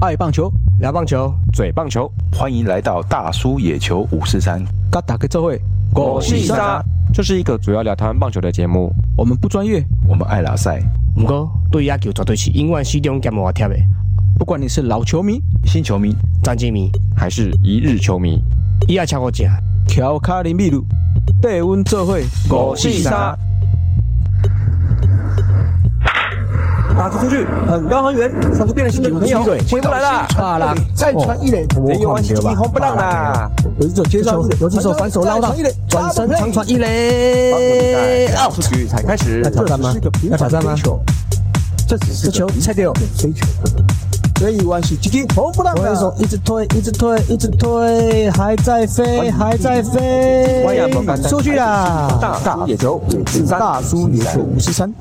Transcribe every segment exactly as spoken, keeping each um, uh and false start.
爱棒球， 聊棒球， 嘴棒球， 欢迎来到大叔野球五四三， 跟大家做伙五四三，这是一个主要聊台湾棒球的节目。 我们不专业， 我们爱拉赛， 不过对野球绝对是永远始终兼无贴的。 不管你是老球迷、 新球迷、 战绩迷， 还是一日球迷， 伊爱超过正， 乔卡林秘鲁，带阮做伙五四三。 打出去，很高很远，上次变了新的朋友，回不来了。 大浪再传一垒，没有完，一红不让啦。 有一手接球，有几手反手捞到，转身长传一垒， 啊！出局才开始， 要挑战吗？要挑战吗？ 这只是球菜掉， 飞球。所以完是一个红不让的，手一直推，一直推，一直推，还在飞，还在飞，出去啦！ 大野球五四三，大叔野球五四三。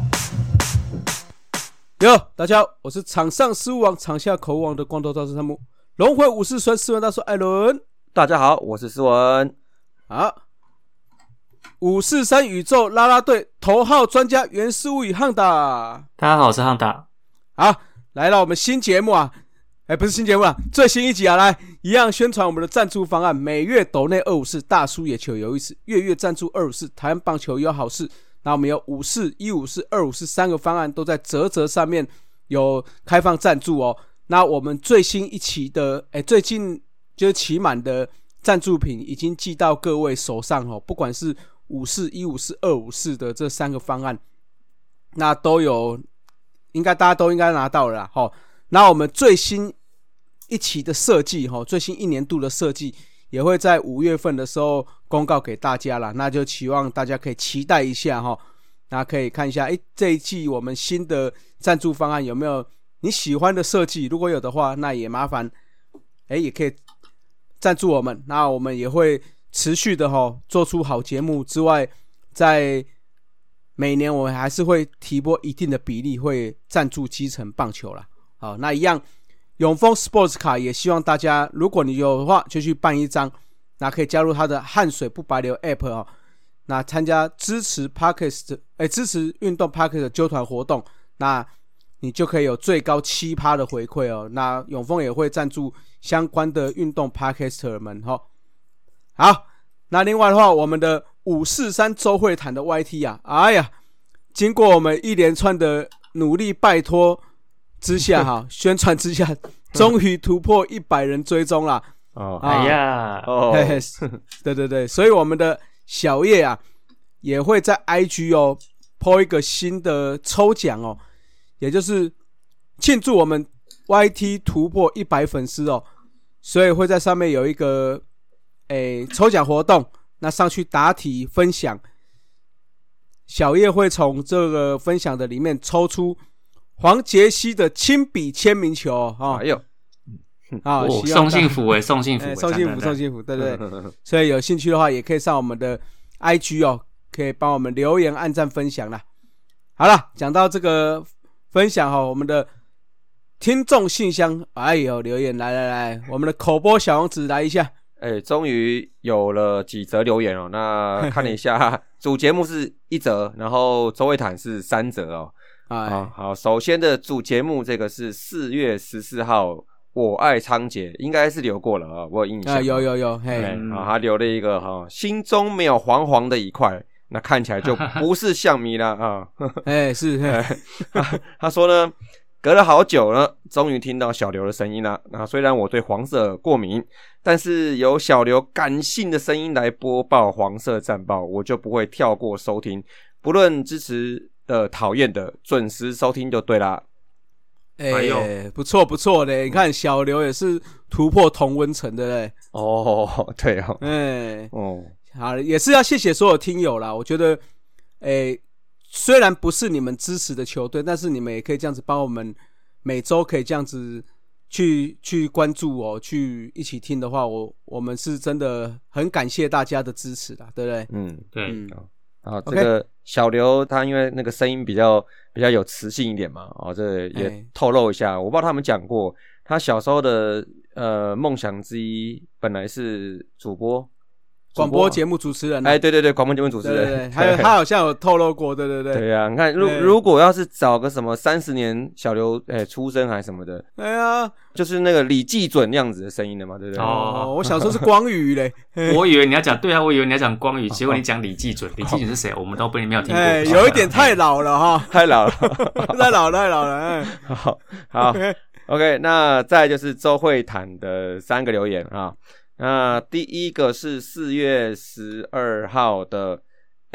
哟，大家好，我是场上失误王、场下口误王的光头大师汤姆，龙回武士酸斯文大叔艾伦。 大家好，我是斯文。 好，五四三宇宙啦啦队头号专家袁师武与汉达。 大家好，我是汉达。 好，来到我们新节目啊，哎，不是新节目啊，最新一集啊，来一样宣传我们的赞助方案，每月斗内二五四，大叔野球有意思，月月赞助二五四，台湾棒球有好事。那我们有五四、一五四、二五四三个方案都在嘖嘖上面有开放赞助哦。那我们最新一期的，哎，最近就是期满的赞助品已经寄到各位手上哦。不管是五四、一五四、二五四的这三个方案，那都有，应该大家都应该拿到了啦。齁，那我们最新一期的设计，齁，最新一年度的设计也会在五月份的时候公告给大家啦，那就期望大家可以期待一下齁。那可以看一下，诶，这一季我们新的赞助方案有没有你喜欢的设计？如果有的话，那也麻烦，诶，也可以赞助我们。那我们也会持续的齁做出好节目之外，在每年我们还是会提拨一定的比例会赞助基层棒球啦。好，那一样。永丰 Sports 卡也希望大家，如果你有的话，就去办一张，那可以加入他的汗水不白流 App 哦。那参加支持 Podcast， 哎，支持运动 Podcast 的揪团活动，那你就可以有最高 百分之七 的回馈哦。那永丰也会赞助相关的运动 Podcaster 们哈、哦。好，那另外的话，我们的五四三周会谈的 Y T 啊，哎呀，经过我们一连串的努力，拜托。之下哈，宣传之下，终于突破一百人追踪啦！ 哦，哎呀， 哦，对对对，所以我们的小叶啊，也会在 I G 哦 po 一个新的抽奖哦，也就是庆祝我们 Y T 突破一百粉丝哦，所以会在上面有一个诶抽奖活动，那上去答题分享，小叶会从这个分享的里面抽出。黄杰希的亲笔签名球哦， 哎呦， 啊、哦， 送幸福哎，送幸福， 欸、送幸福，送幸福，对不对？所以有兴趣的话，也可以上我们的 I G 哦，可以帮我们留言、按赞、分享啦。好了，讲到这个分享哦，我们的听众信箱，哎呦，留言来来来，我们的口播小王子来一下。 哎，终于有了几则留言哦。那看了一下，主节目是一则，然后周会谈是三则哦。啊，好，首先的主节目这个是四月十四号，我爱昌姐，应该是留过了啊，我有印象。 啊，有有有，嘿， 好，他留了一个哈，心中没有黄黄的一块，那看起来就不是象迷了啊。 哎，是， 他, 他说呢，隔了好久呢，终于听到小刘的声音了。那虽然我对黄色过敏，但是有小刘感性的声音来播报黄色战报，我就不会跳过收听，不论支持。的讨厌的准时收听就对啦。 哎、欸，不错不错的，你看小刘也是突破同温层的嘞。 哦，对哦， 哎、欸， 哦， 好，也是要谢谢所有听友啦。我觉得，哎、欸，虽然不是你们支持的球队，但是你们也可以这样子帮我们，每周可以这样子去去关注哦，去一起听的话，我我们是真的很感谢大家的支持啦，对不对？ 嗯， 对。 嗯啊，这个小刘他因为那个声音比较比较有磁性一点嘛，哦，这也透露一下，我不知道他们讲过，他小时候的呃梦想之一本来是主播， 广播节目主持人、啊。 哎，对对对，广播节目主持人， 对对对，还有他好像有透露过，对对对。 对呀、啊，你看，如如果要是找个什么三十年小刘哎出生还是什么的， 哎呀， 就是那个李济准那样子的声音的嘛，对不对？ 哦，我想说是光宇嘞， 我以为你要讲，对啊，我以为你要讲光宇，结果你讲李济准，李济准是谁？我们都不没有听过， 哎，有一点太老了哈， 太老了， 太老了，太老了，哎， 好好 ，OK， 那再来就是周慧坦的三个留言啊。那第一个是四月十二号的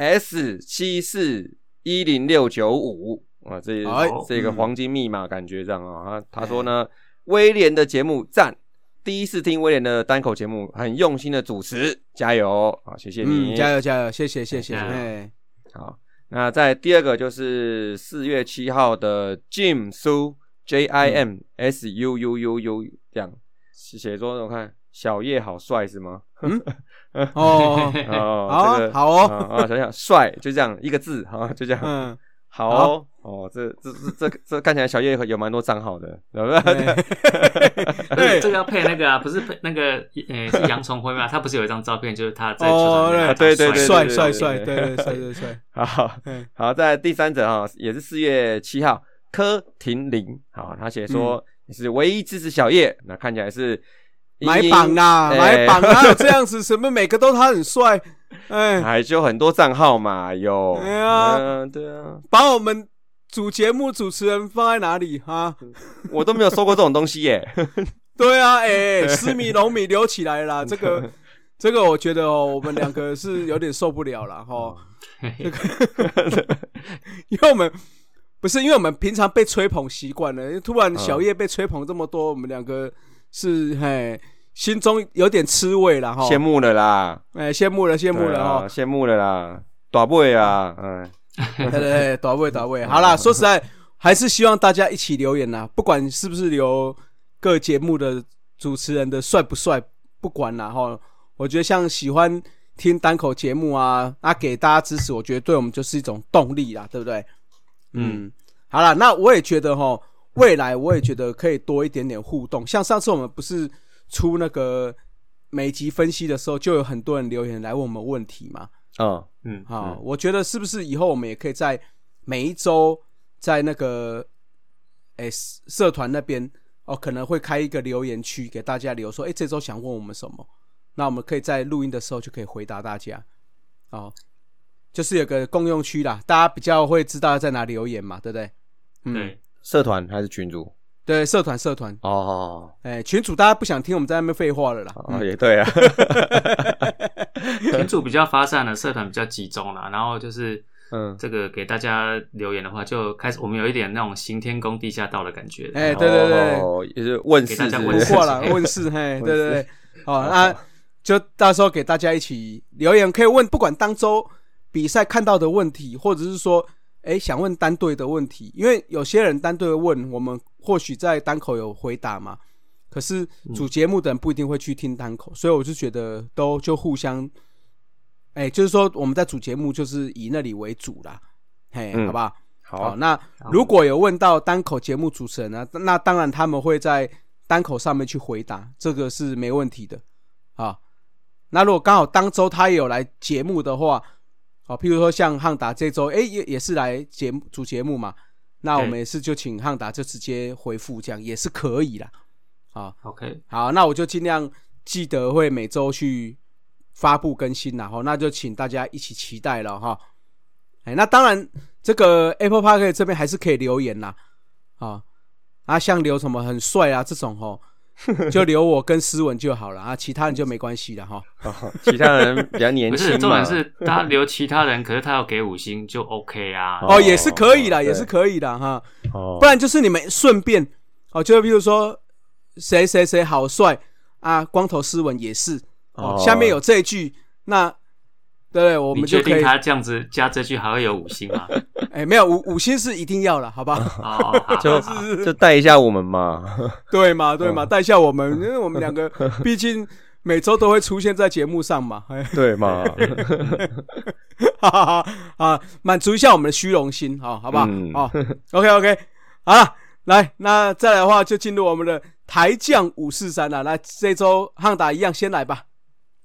S 七四一零六九五啊，这这个黄金密码感觉这样啊。他说呢，威廉的节目赞，第一次听威廉的单口节目，很用心的主持，加油啊！谢谢你， 嗯、加油加油，谢谢谢谢。哎， 好，那在第二个就是四月七号的 Jim Su J I M S U U U U 这样写说，我看。小叶好帅是吗？ 嗯，哦哦， 好、 这个、 好哦， 啊，想想帅就这样一个字，好，就这样， 嗯， 好哦，哦，这这这这这看起来小叶有蛮多账号的，对不对？对，这个要配那个啊，不是配那个，诶，是杨崇辉吗？他不是有一张照片，就是他在球场里面， 对对对， 帅帅帅，对对帅帅帅， 好，好，在第三者哈，也是四月七号，柯廷林，好，他写说你是唯一支持小叶，那看起来是。 买榜啦，欸、买榜哪有这样子？什么每个都他很帅，哎， 还就很多账号嘛，有， 对啊， 嗯，对啊， 把我们主节目主持人放在哪里哈？ 我都没有说过这种东西耶。 对啊，哎、欸，私米龙米留起来啦，这个这个我觉得哦，我们两个是有点受不了了哈。这个，因为我们不是因为我们平常被吹捧习惯了，突然小叶被吹捧这么多，我们两个。是嘿，心中有点吃味了哈， 羡慕了啦， 哎，羡慕了，羡慕了哈， 羡慕了啦，大尾啊，嗯， 对对对，大尾大尾，好啦，说实在，还是希望大家一起留言啦，不管是不是留各节目的主持人的帅不帅，不管啦哈，我觉得像喜欢听单口节目啊，那、啊、给大家支持，我觉得对我们就是一种动力啦，对不对？嗯，嗯好啦，那我也觉得哈。未来我也觉得可以多一点点互动，像上次我们不是出那个每集分析的时候，就有很多人留言来问我们问题嘛。 哦，嗯， 好、 嗯， 我觉得是不是以后我们也可以在每一周在那个诶社团那边哦，可能会开一个留言区给大家留说，诶这周想问我们什么，那我们可以在录音的时候就可以回答大家。哦，就是有个共用区啦，大家比较会知道在哪里留言嘛，对不对？ 嗯。对社团还是群组？ 对，社团社团哦， 哎、欸，群组大家不想听我们在那边废话了啦。 哦，嗯、也对啊。 群组比较发散了，社团比较集中了。然后就是，嗯，这个给大家留言的话，就开始我们有一点那种行天宫地下道的感觉。 哎、欸，对对对， 哦，也是问世， 给大家问世了，问世，嘿，对对对，好，那就到时候给大家一起留言，可以问，不管当周比赛看到的问题，或者是说。哎，想问单队的问题，因为有些人单队问我们，或许在单口有回答嘛，可是主节目的人不一定会去听单口，嗯、所以我就觉得都就互相，哎，就是说我们在主节目就是以那里为主啦，嘿，嗯、好不好？ 好， 好，那如果有问到单口节目主持人呢，那当然他们会在单口上面去回答，这个是没问题的啊。那如果刚好当周他也有来节目的话。好，譬如说像汉达这周，哎，也也是来节目主节目嘛，那我们也是就请汉达就直接回复，这样也是可以啦。好 ，OK， 好，那我就尽量记得会每周去发布更新啦，哈，那就请大家一起期待了哈。哎，那当然这个 Apple Podcast 这边还是可以留言啦，啊，啊，像留什么很帅啊这种哈。就留我跟思文就好了啊，其他人就没关系了哈、哦。 其他人比较年轻嘛。 不是，重点是他留其他人，可是他要给五星就 OK 啊。 哦，也是可以啦，也是可以啦哈。哦，不然就是你们顺便哦，就比如说谁谁谁好帅啊，光头思文也是哦, 哦。下面有这一句，那对，我们就可以。 你确定他这样子加这句还会有五星吗？ 哎、欸，没有五五星是一定要了，好不好？ 哦， 就就带一下我们嘛， 对嘛对嘛，带一下我们，因为我们两个毕竟每周都会出现在节目上嘛， 对嘛， 哈哈啊，满足一下我们的虚荣心，好，好不好？ 嗯、 好 ，OK OK， 好了，来，那再来的话就进入我们的台将五四三了，来，这周汉达一样先来吧。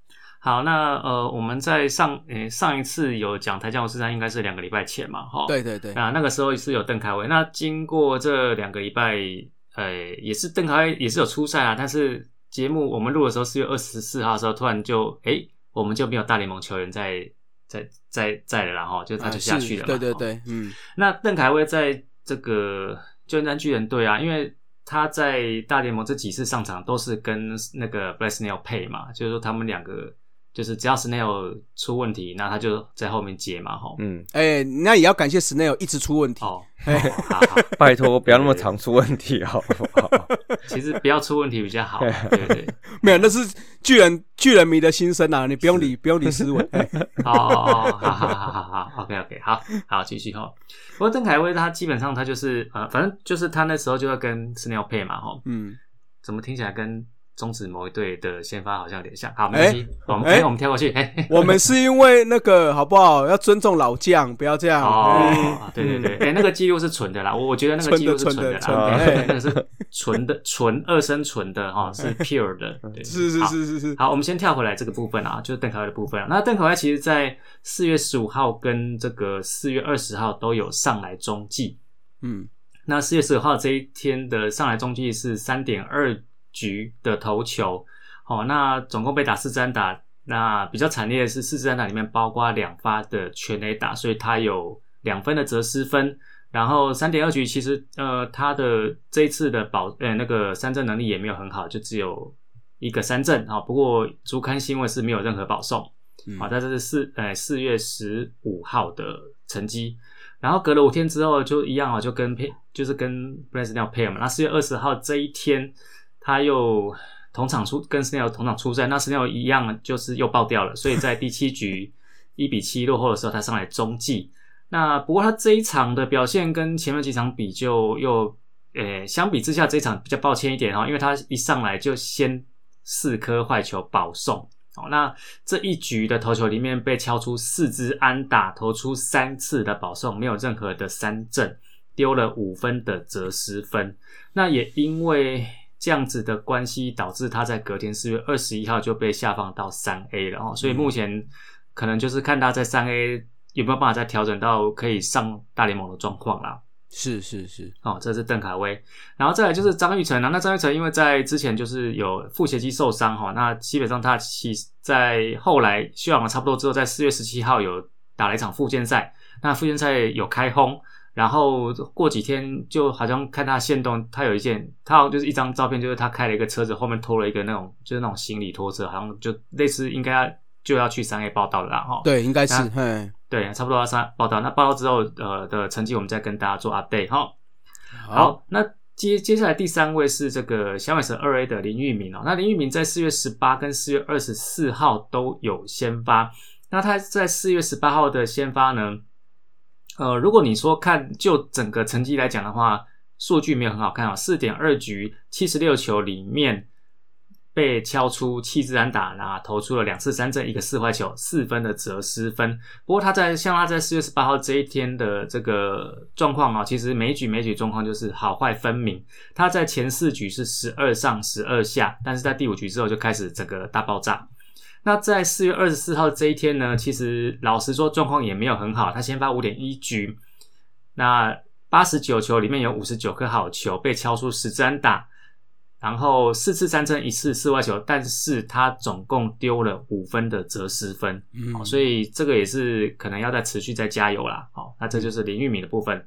好，那呃，我们在上诶、呃、上一次有讲台江五四三，应该是两个礼拜前嘛，哈。 对对对。 啊，那个时候是有邓凯威。那经过这两个礼拜，呃，也是邓凯威也是有出赛啊，但是节目我们录的时候四月二十四号的时候，突然就诶，我们就没有大联盟球员在在在在了啦，哈，就他就下去了嘛、 啊。对对对，嗯。 那邓凯威在这个旧金山巨人队啊，因为他在大联盟这几次上场都是跟那个 Blake Snell 配嘛，就是说他们两个。就是只要 Snell 出问题，那他就在后面接嘛，齁。 嗯，哎、欸，那也要感谢 Snell 一直出问题。 哦， 哎、欸， 好好， 拜托不要那么常出问题，好不好？ 其实不要出问题比较好。对对， 没有，那是巨人巨人迷的心声啊，你不用理，不用理思维。 哦哦哦，好好好好好 ，OK OK， 好好继续齁。不过邓凯威他基本上他就是呃，反正就是他那时候就要跟 Snell 配嘛，齁。嗯，怎么听起来跟中职某一队的先发好像有点像，好，没关系，我们、欸、我们跳过去。欸、 我们是因为那个好不好？要尊重老将，不要这样。 哦，欸、对对对，哎、欸，那个记录是纯的啦，我我觉得那个记录是纯的啦，对，那个是纯的，纯二声纯的哈，是 pure 的，对， 是是是是是。 好，我们先跳回来这个部分啊，就是邓凯威的部分啊。那邓凯威其实在四月十五号跟这个四月二十号都有上来中继，嗯，那四月十五号这一天的上来中继是 三点二。局的投球，哦，那总共被打四支安打，那比较惨烈的是四支安打里面包括两发的全垒打，所以他有两分的责失分。然后 三点二 局其实呃他的这一次的保呃那个三振能力也没有很好，就只有一个三振啊、哦。不过主刊新闻是没有任何保送，好、嗯哦，但这是四呃四月十五号的成绩。然后隔了五天之后就一样啊、哦，就跟配就是跟 Blake Snell 配嘛。那四月二十号这一天。他又同场出跟 Snell 同场出赛，那 Snell 一样就是又爆掉了，所以在第七局一比七落后的时候，他上来中继。那不过他这一场的表现跟前面几场比就又呃相比之下，这一场比较抱歉一点哈，因为他一上来就先四颗坏球保送。好，那这一局的投球里面被敲出四支安打，投出三次的保送，没有任何的三振，丢了五分的责失分。那也因为这样子的关系导致他在隔天四月二十一号就被下放到 三 A 了齁，所以目前可能就是看他在 三 A 有没有办法再调整到可以上大联盟的状况啦。 是是是， 哦，这是邓凯威，然后再来就是张育成啊，那张育成因为在之前就是有腹斜肌受伤齁，那基本上他其在后来休养了差不多之后，在四月十七号有打了一场复健赛，那复健赛有开轰。然后过几天就好像看他限动，他有一件，他好像就是一张照片，就是他开了一个车子，后面拖了一个那种，就是那种行李拖车，好像就类似应该就要去 三 A 报道了啦齁。 对，应该是，嘿， 对，差不多要上报道。那报道之后，呃的成绩我们再跟大家做 update 齁。好，好那接接下来第三位是这个响尾蛇 二 A 的林玉明哦。那林玉明在四月十八跟四月二十四号都有先发，那他在四月十八号的先发呢？呃，如果你说看就整个成绩来讲的话，数据没有很好看啊、哦。四点二 局七十六球里面被敲出七支安打，然后投出了两次三振，一个四坏球，四分的责失分。不过他在像他在四月十八号这一天的这个状况啊，其实每一局每一局状况就是好坏分明。他在前四局是十二上十二下，但是在第五局之后就开始整个大爆炸。那在四月二十四号这一天呢，其实老实说状况也没有很好，他先发 五点一 局，那八十九球里面有五十九颗好球，被敲出十支安打，然后四次三振一次四坏球，但是他总共丢了五分的责失分、嗯哦、所以这个也是可能要再持续再加油啦、哦、那这就是林玉明的部分。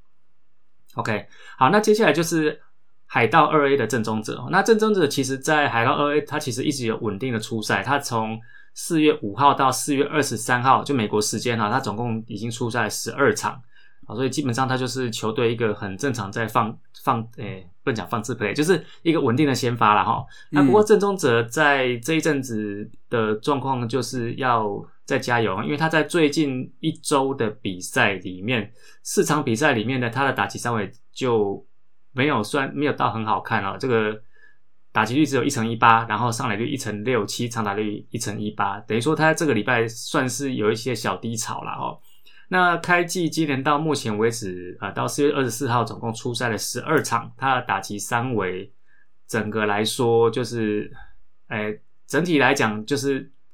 OK， 好，那接下来就是海盗 二 A 的郑宗哲，那郑宗哲其实在海盗 二 A 他其实一直有稳定的出赛，他从四月五号到四月二十三号就美国时间他总共已经出赛十二场，所以基本上他就是球队一个很正常在放放诶不能讲放置 play， 就是一个稳定的先发啦齁、嗯、那不过郑宗哲在这一阵子的状况就是要再加油，因为他在最近一周的比赛里面，四场比赛里面呢，他的打击三围就没有算没有到很好看哦，这个打击率只有一成一八，然后上垒率一成六七，长打率一成一八，等于说他这个礼拜算是有一些小低潮啦齁。那开季今年到目前为止呃到四月二十四号总共出赛了十二场，他的打击三围整个来说就是诶整体来讲就是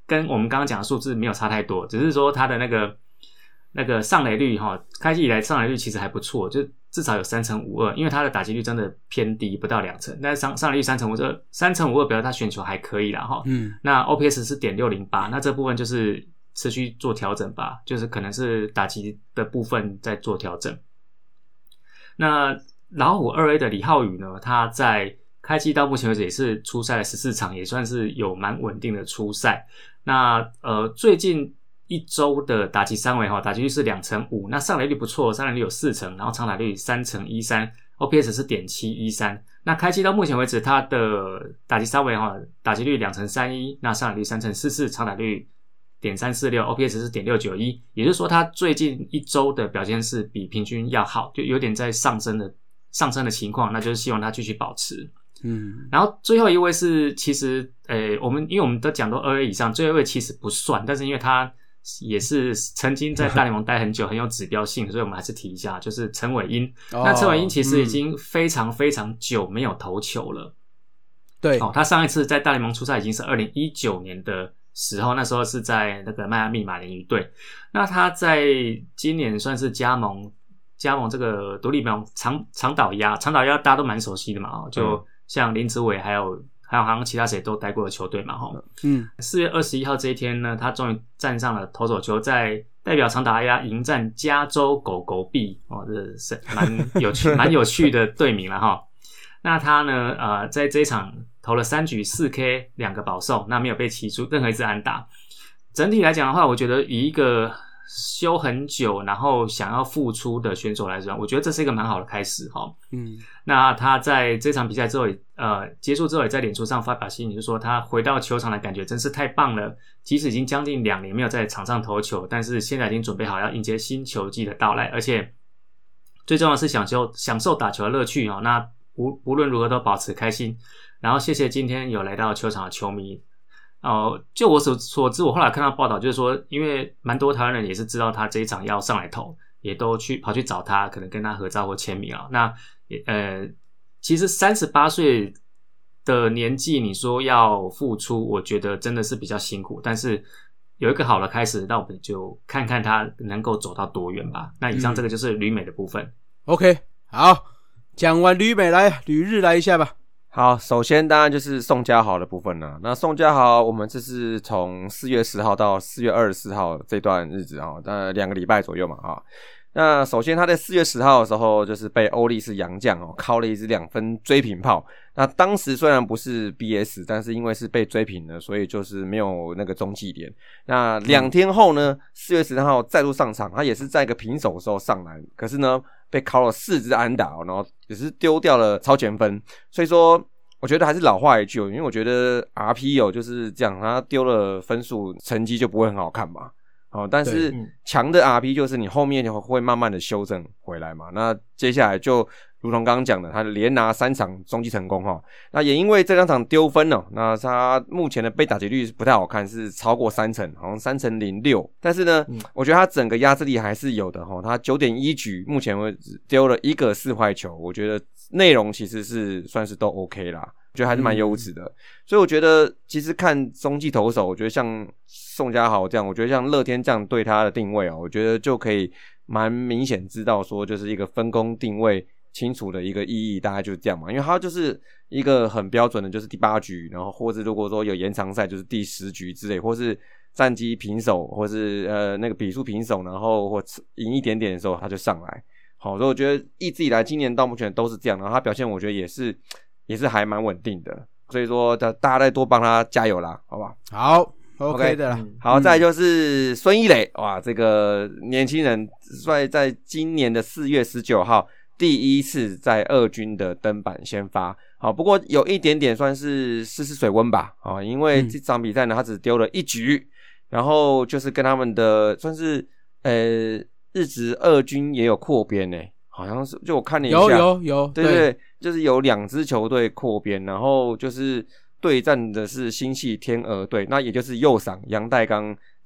跟我们刚刚讲的数字没有差太多，只是说他的那个那个上垒率哈，开季以来上垒率其实还不错，就至少有三成五二，因为他的打击率真的偏低，不到两成，但是上上垒率三成五二，三成五二表示他选球还可以啦哈。嗯，那 O P S 是点六零八，那这部分就是持续做调整吧，就是可能是打击的部分在做调整。那老虎 二 A 的李浩宇呢，他在开季到目前为止也是出赛了十四场，也算是有蛮稳定的出赛。那呃最近一周的打击三围哈，打击率是两成五，那上垒率不错，上垒率有四成，然后长打率三成一三 ，O P S 是点七一三。那开季到目前为止，他的打击三围哈，打击率两成三一，那上垒率三成四四，长打率点三四六 ，O P S 是点六九一，也就是说他最近一周的表现是比平均要好，就有点在上升的上升的情况，那就是希望他继续保持。嗯，然后最后一位是其实呃我们因为我们都讲到 二 A 以上，最后一位其实不算，但是因为他也是曾经在大联盟待很久，很有指标性，所以我们还是提一下，就是陈伟殷。哦、那陈伟殷其实已经非常非常久没有投球了。 对、 哦，他上一次在大联盟出赛已经是二零一九年的时候，那时候是在那个迈阿密马林鱼队。那他在今年算是加盟加盟这个独立联盟长长岛鸭，长岛鸭大家都蛮熟悉的嘛，哦，就像林子伟还有。还有好像其他谁都待过的球队嘛，齁。嗯，四月二十一号这一天呢，他终于站上了投手球，在代表长打鸭迎战加州狗狗币，哦，这是蛮有趣、蛮有趣的队名了齁。那他呢，呃，在这一场投了三局四 K 两个保送，那没有被骑出任何一支安打。整体来讲的话，我觉得以一个休很久然后想要复出的选手来说，我觉得这是一个蛮好的开始齁。嗯，那他在这场比赛之后，呃，结束之后也在脸书上发表心情，就说他回到球场的感觉真是太棒了。即使已经将近两年没有在场上投球，但是现在已经准备好要迎接新球季的到来，而且最重要的是享受享受打球的乐趣哦。那无无论如何都保持开心。然后谢谢今天有来到球场的球迷。哦、呃，就我所所知，我后来看到报道，就是说，因为蛮多台湾人也是知道他这一场要上来投，也都去跑去找他，可能跟他合照或签名啊。那呃，其实三十八岁的年纪，你说要复出，我觉得真的是比较辛苦。但是有一个好的开始，那我们就看看他能够走到多远吧。那以上这个就是旅美的部分。嗯、 OK， 好，讲完旅美来旅日来一下吧。 好，首先当然就是宋家豪的部分啦。那宋家豪，我们这是从四月十号到四月二十四号这段日子啊，那两个礼拜左右嘛啊。那首先他在四月十号的时候，就是被欧力士洋将哦敲了一支两分追平炮。那当时虽然不是 B S， 但是因为是被追平了，所以就是没有那个中继点。那两天后呢，四月十三号再度上场，他也是在一个平手的时候上篮，可是呢被敲了四支安打，然后也是丢掉了超前分。所以说我觉得还是老话一句，因为我觉得 R P 哦就是这样，他丢了分数，成绩就不会很好看嘛。哦，但是强的 R P 就是你后面会慢慢的修正回来嘛。那接下来就如同刚刚讲的，他连拿三场中继成功哈。那也因为这两场丢分哦，那他目前的被打击率不太好看，是超过三成，好像三成零六。但是呢，嗯、我觉得他整个压制力还是有的哈。他九点一局目前为止丢了一个四坏球，我觉得内容其实是算是都 OK 啦。我觉得还是蛮优质的、嗯，所以我觉得其实看中继投手，我觉得像宋家豪这样，我觉得像乐天这样对他的定位哦，我觉得就可以蛮明显知道说，就是一个分工定位清楚的一个意义，大概就是这样嘛。因为他就是一个很标准的，就是第八局，然后或是如果说有延长赛，就是第十局之类，或是战绩平手，或是呃那个比数平手，然后或赢一点点的时候，他就上来。好，所以我觉得一直以来今年到目前都是这样，然后他表现我觉得也是。也是还蛮稳定的，所以说大家再多帮他加油啦，好不好？ 好 ，OK 的啦。 嗯、好，再来就是孙一磊，哇，这个年轻人在在今年的四月十九号第一次在二军的登板先发，好，不过有一点点算是试试水温吧，啊，因为这场比赛呢，他只丢了一局，然后就是跟他们的算是呃日职二军也有扩编呢。好像是，就我看了一下， 有有有， 对对对，就是有两支球队扩编，然后就是对战的是新系天鹅队，那也就是右赏杨代刚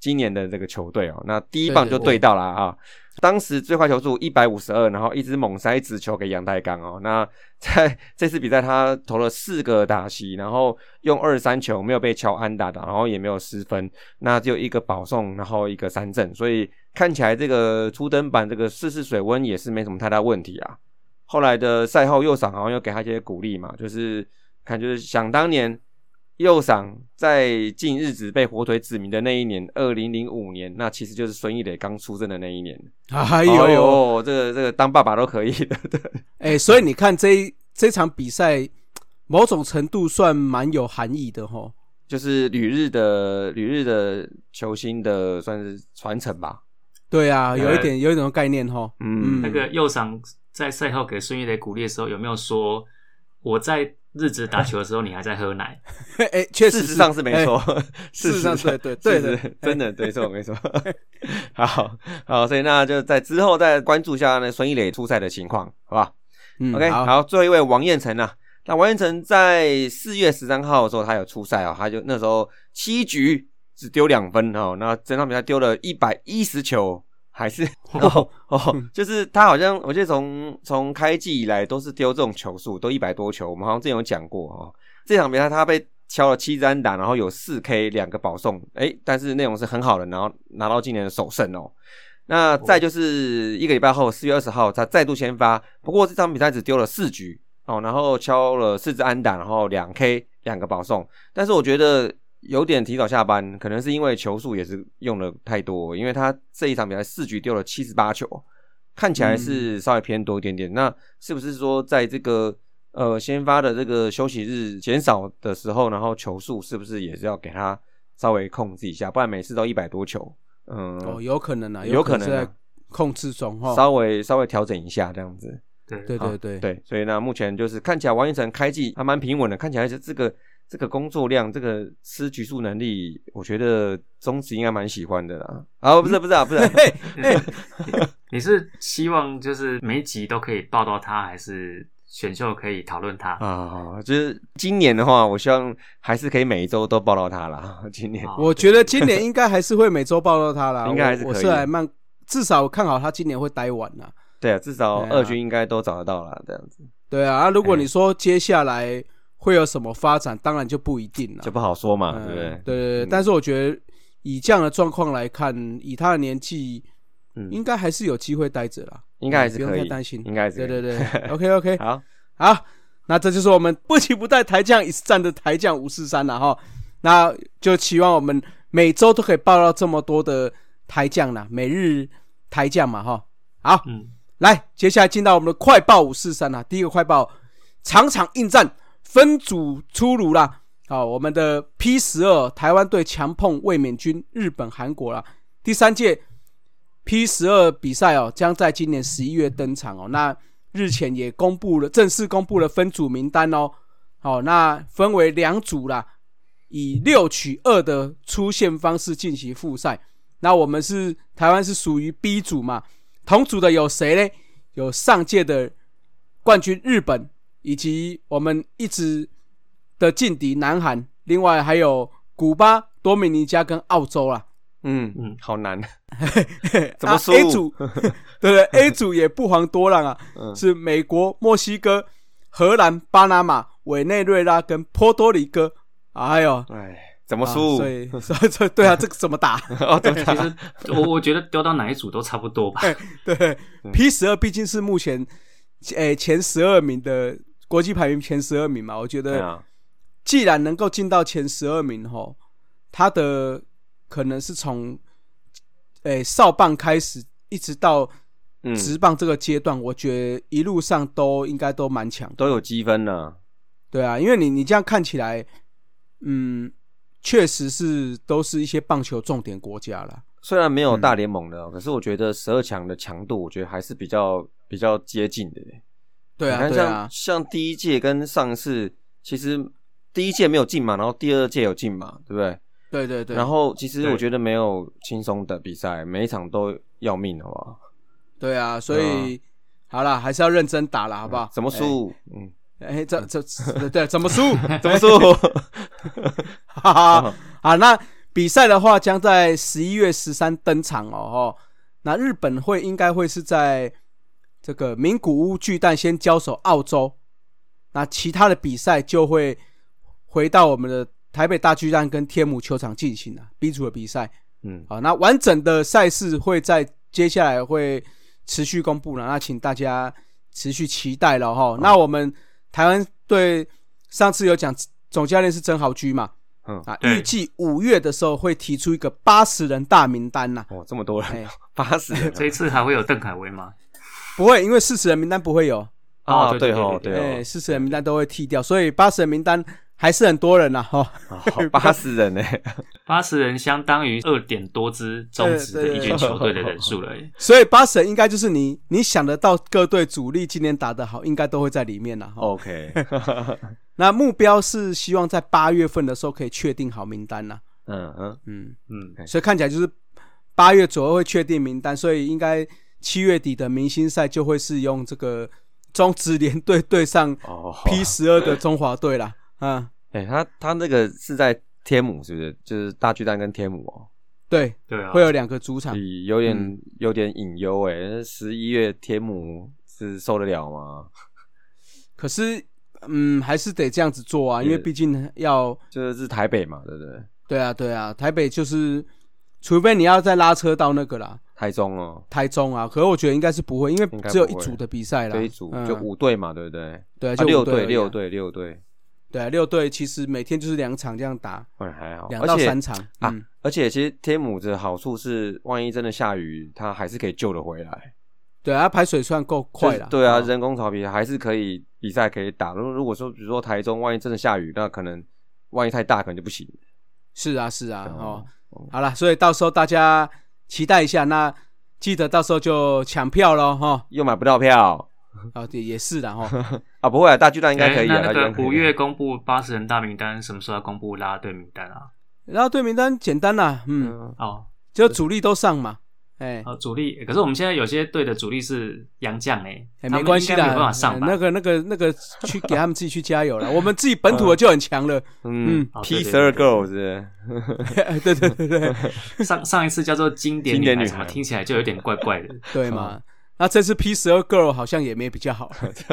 今年的这个球队哦，那第一棒就对到了啊。当时最快球速一百五十二，然后一直猛塞直球给杨代刚哦。那在这次比赛他投了四个打席，然后用二十三球没有被敲安打的，然后也没有失分，那只有一个保送，然后一个三振，所以看起来这个初登板这个试试水温也是没什么太大问题啊。后来的赛后右赏好像又给他一些鼓励嘛，就是看就是想当年右赏在近日子被火腿指名的那一年二零零五年，那其实就是孙易磊刚出生的那一年。 哎呦， 哎呦这个这个当爸爸都可以的。对， 哎，所以你看这一这场比赛某种程度算蛮有含义的齁， 就是旅日的旅日的球星的算是传承吧。 对啊，有一点有一种概念齁。 嗯， 那个右赏在赛后给孙易磊鼓励的时候，有没有说我在日子打球的时候，你还在喝奶？ 哎，确实事实上是没错， 事实上对对对的， 真的没错没错。好好，所以那就在之后再关注一下那孙易磊出赛的情况，好吧？嗯 ，OK， 好, 好，最后一位王彦辰啊，那王彦辰在四月十三号的时候，他有出赛哦，他就那时候七局只丢两分哦，那整场比赛丢了一百一十球。还是哦哦，就是他好像我记得从从开季以来都是丢这种球数，都一百多球。我们好像之前有讲过哦。这场比赛他被敲了七支安打，然后有四 K 两个保送，诶，但是内容是很好的，然后拿到今年的首胜哦。那再就是一个礼拜后，四月二十号他再度先发，不过这场比赛只丢了四局哦，然后敲了四支安打，然后两 K 两个保送，但是我觉得有点提早下班，可能是因为球数也是用的太多，因为他这一场比赛四局丢了七十八球，看起来是稍微偏多一点点。嗯、那是不是说在这个呃先发的这个休息日减少的时候，然后球数是不是也是要给他稍微控制一下？不然每次都一百多球，嗯， 哦，有可能啊， 有可能、啊、 在控制中哈， 稍微稍微调整一下这样子。 对对对对、 啊、对，所以呢，目前就是看起来王彦辰开季还蛮平稳的，看起来是这个。这个工作量，这个吃局数能力，我觉得中职应该蛮喜欢的啦。啊，不是不是啊，不是、啊。 你是希望就是每一集都可以报道他，还是选秀可以讨论他啊？就是今年的话，我希望还是可以每一周都报道他啦。今年， 我觉得今年应该还是会每周报道他啦。 应该还是可以。 我是还蛮至少我看好他今年会待完啦。 对啊，至少二军应该都找得到啦，这样子。 对啊，啊如果你说接下来。会有什么发展？当然就不一定了， 就不好说嘛， 嗯、 对不对？ 对对对、嗯，但是我觉得以这样的状况来看，以他的年纪，嗯，应该还是有机会待着啦， 应该还是可以， 不用太担心， 应该是。 对对对 ，OK OK， 好， 好，那这就是我们不期不待台将一战的台将五四三了哈，那就期望我们每周都可以报到这么多的台将啦，每日台将嘛哈。好，嗯，来，接下来进到我们的快报五四三啦，第一个快报，场场应战。分组出炉啦！好，我们的 P 十二 台湾队强碰卫冕军日本、韩国啦。第三届 P 十二 比赛哦，将在今年十一月登场哦。那日前也公布了，正式公布了分组名单哦。好，那分为两组啦，以六取二的出线方式进行复赛。那我们是台湾是属于 B 组嘛？同组的有谁呢？有上届的冠军日本。以及我们一直的劲敌南韩，另外还有古巴、多米尼加跟澳洲啦。 嗯嗯，好难，怎么说、 啊、？A 组，对对 ，A 组也不遑多让啊、嗯，是美国、墨西哥、荷兰、巴拿马、委内瑞拉跟波多黎各。哎呦， 哎，怎么输？ 啊、所以，所以对啊，这个怎么打？ 哦，怎么打？ 其实我我觉得丢到哪一组都差不多吧。 对 ，P 十二 毕竟是目前诶前十二名的。国际排名前十二名嘛，我觉得既然能够进到前十二名齁，他的可能是从诶少棒开始一直到职棒这个阶段、嗯，我觉得一路上都应该都蛮强， 都有积分了。 对啊，因为你你这样看起来，嗯，确实是都是一些棒球重点国家啦。 虽然没有大联盟的、嗯，可是我觉得十二强的强度，我觉得还是比较比较接近的。 对啊， 你看像、啊、像第一届跟上次，其实第一届没有进嘛，然后第二届有进嘛，对不对？ 对对对。 然后其实我觉得没有轻松的比赛，每一场都要命，好不好？ 对啊，所以、嗯、好啦，还是要认真打啦，好不好？ 怎么输？嗯， 哎，这这对怎么输？ 怎么输？ 哈哈。好，那比赛的话将在十一月十三登场哦，哦，那日本会应该会是在这个名古屋巨蛋先交手澳洲，那其他的比赛就会回到我们的台北大巨蛋跟天母球场进行了 B 组的比赛。 嗯， 好，那完整的赛事会在接下来会持续公布了，那请大家持续期待了哈。嗯、那我们台湾队上次有讲总教练是曾豪居嘛，嗯啊，预计五月的时候会提出一个八十人大名单呐。 哦，这么多人，八十人， 这一次还会有邓凯威吗？ 不会，因为四十人名单不会有。 哦，对对对对，四十人名单都会剔掉，所以八十人名单还是很多人呐，哈， 八十人呢， 八十人相当于二点多支中职的一军球队的人数了， 所以八十人应该就是你你想得到各队主力今年打得好，应该都会在里面啦。 OK， 那目标是希望在八月份的时候可以确定好名单啦。 嗯嗯嗯嗯，所以看起来就是八月左右会确定名单，所以应该七月底的明星赛就会是用这个中职联队对上 P 十二 的中华队啦。嗯， 哎、欸，他他那个是在天母，是不是？就是大巨蛋跟天母哦。 对对啊， 会有两个主场， 有点、嗯、有点隐忧哎。十一月天母是受得了吗？ 可是，嗯，还是得这样子做啊，因为毕竟要就是台北嘛，对不对？ 对啊，对啊，台北就是，除非你要再拉车到那个啦， 台中哦， 台中啊。可是我觉得应该是不会，因为只有一组的比赛啦， 一组、嗯、就五队嘛，对不对？ 对啊， 就六队，六队，六队。 对啊，六队其实每天就是两场这样打， 嗯，还好， 两到三场啊、 嗯。 而且其实天母的好处是，万一真的下雨，它还是可以救得回来。 对啊，排水算够快啦。 对啊，人工草皮还是可以比赛可以打。如如果说比如说台中，万一真的下雨，那可能万一太大，可能就不行。 是啊，是啊，哦，哦好啦，所以到时候大家期待一下，那记得到时候就抢票咯齁。 又买不到票。 啊，对，也是的齁。 啊，不会啊，大巨蛋应该可以啊。 欸、那那个五月公布八十人大名单，什么时候要公布啦啦队名单啊？ 啦啦队名单简单啦，嗯，嗯哦， 就主力都上嘛，哎、欸， 哦，主力，可是我们现在有些队的主力是洋将哎， 欸、没关系的， 没办法上吧、 欸？那个、那个、那个，去给他们自己去加油了。我们自己本土的就很强了， 嗯, 嗯 ，P 十二 Girls， 对对对对， 上上一次叫做经典女孩，什么听起来就有点怪怪的， 对嘛？那这次 P 十二 Girl 好像也没比较好。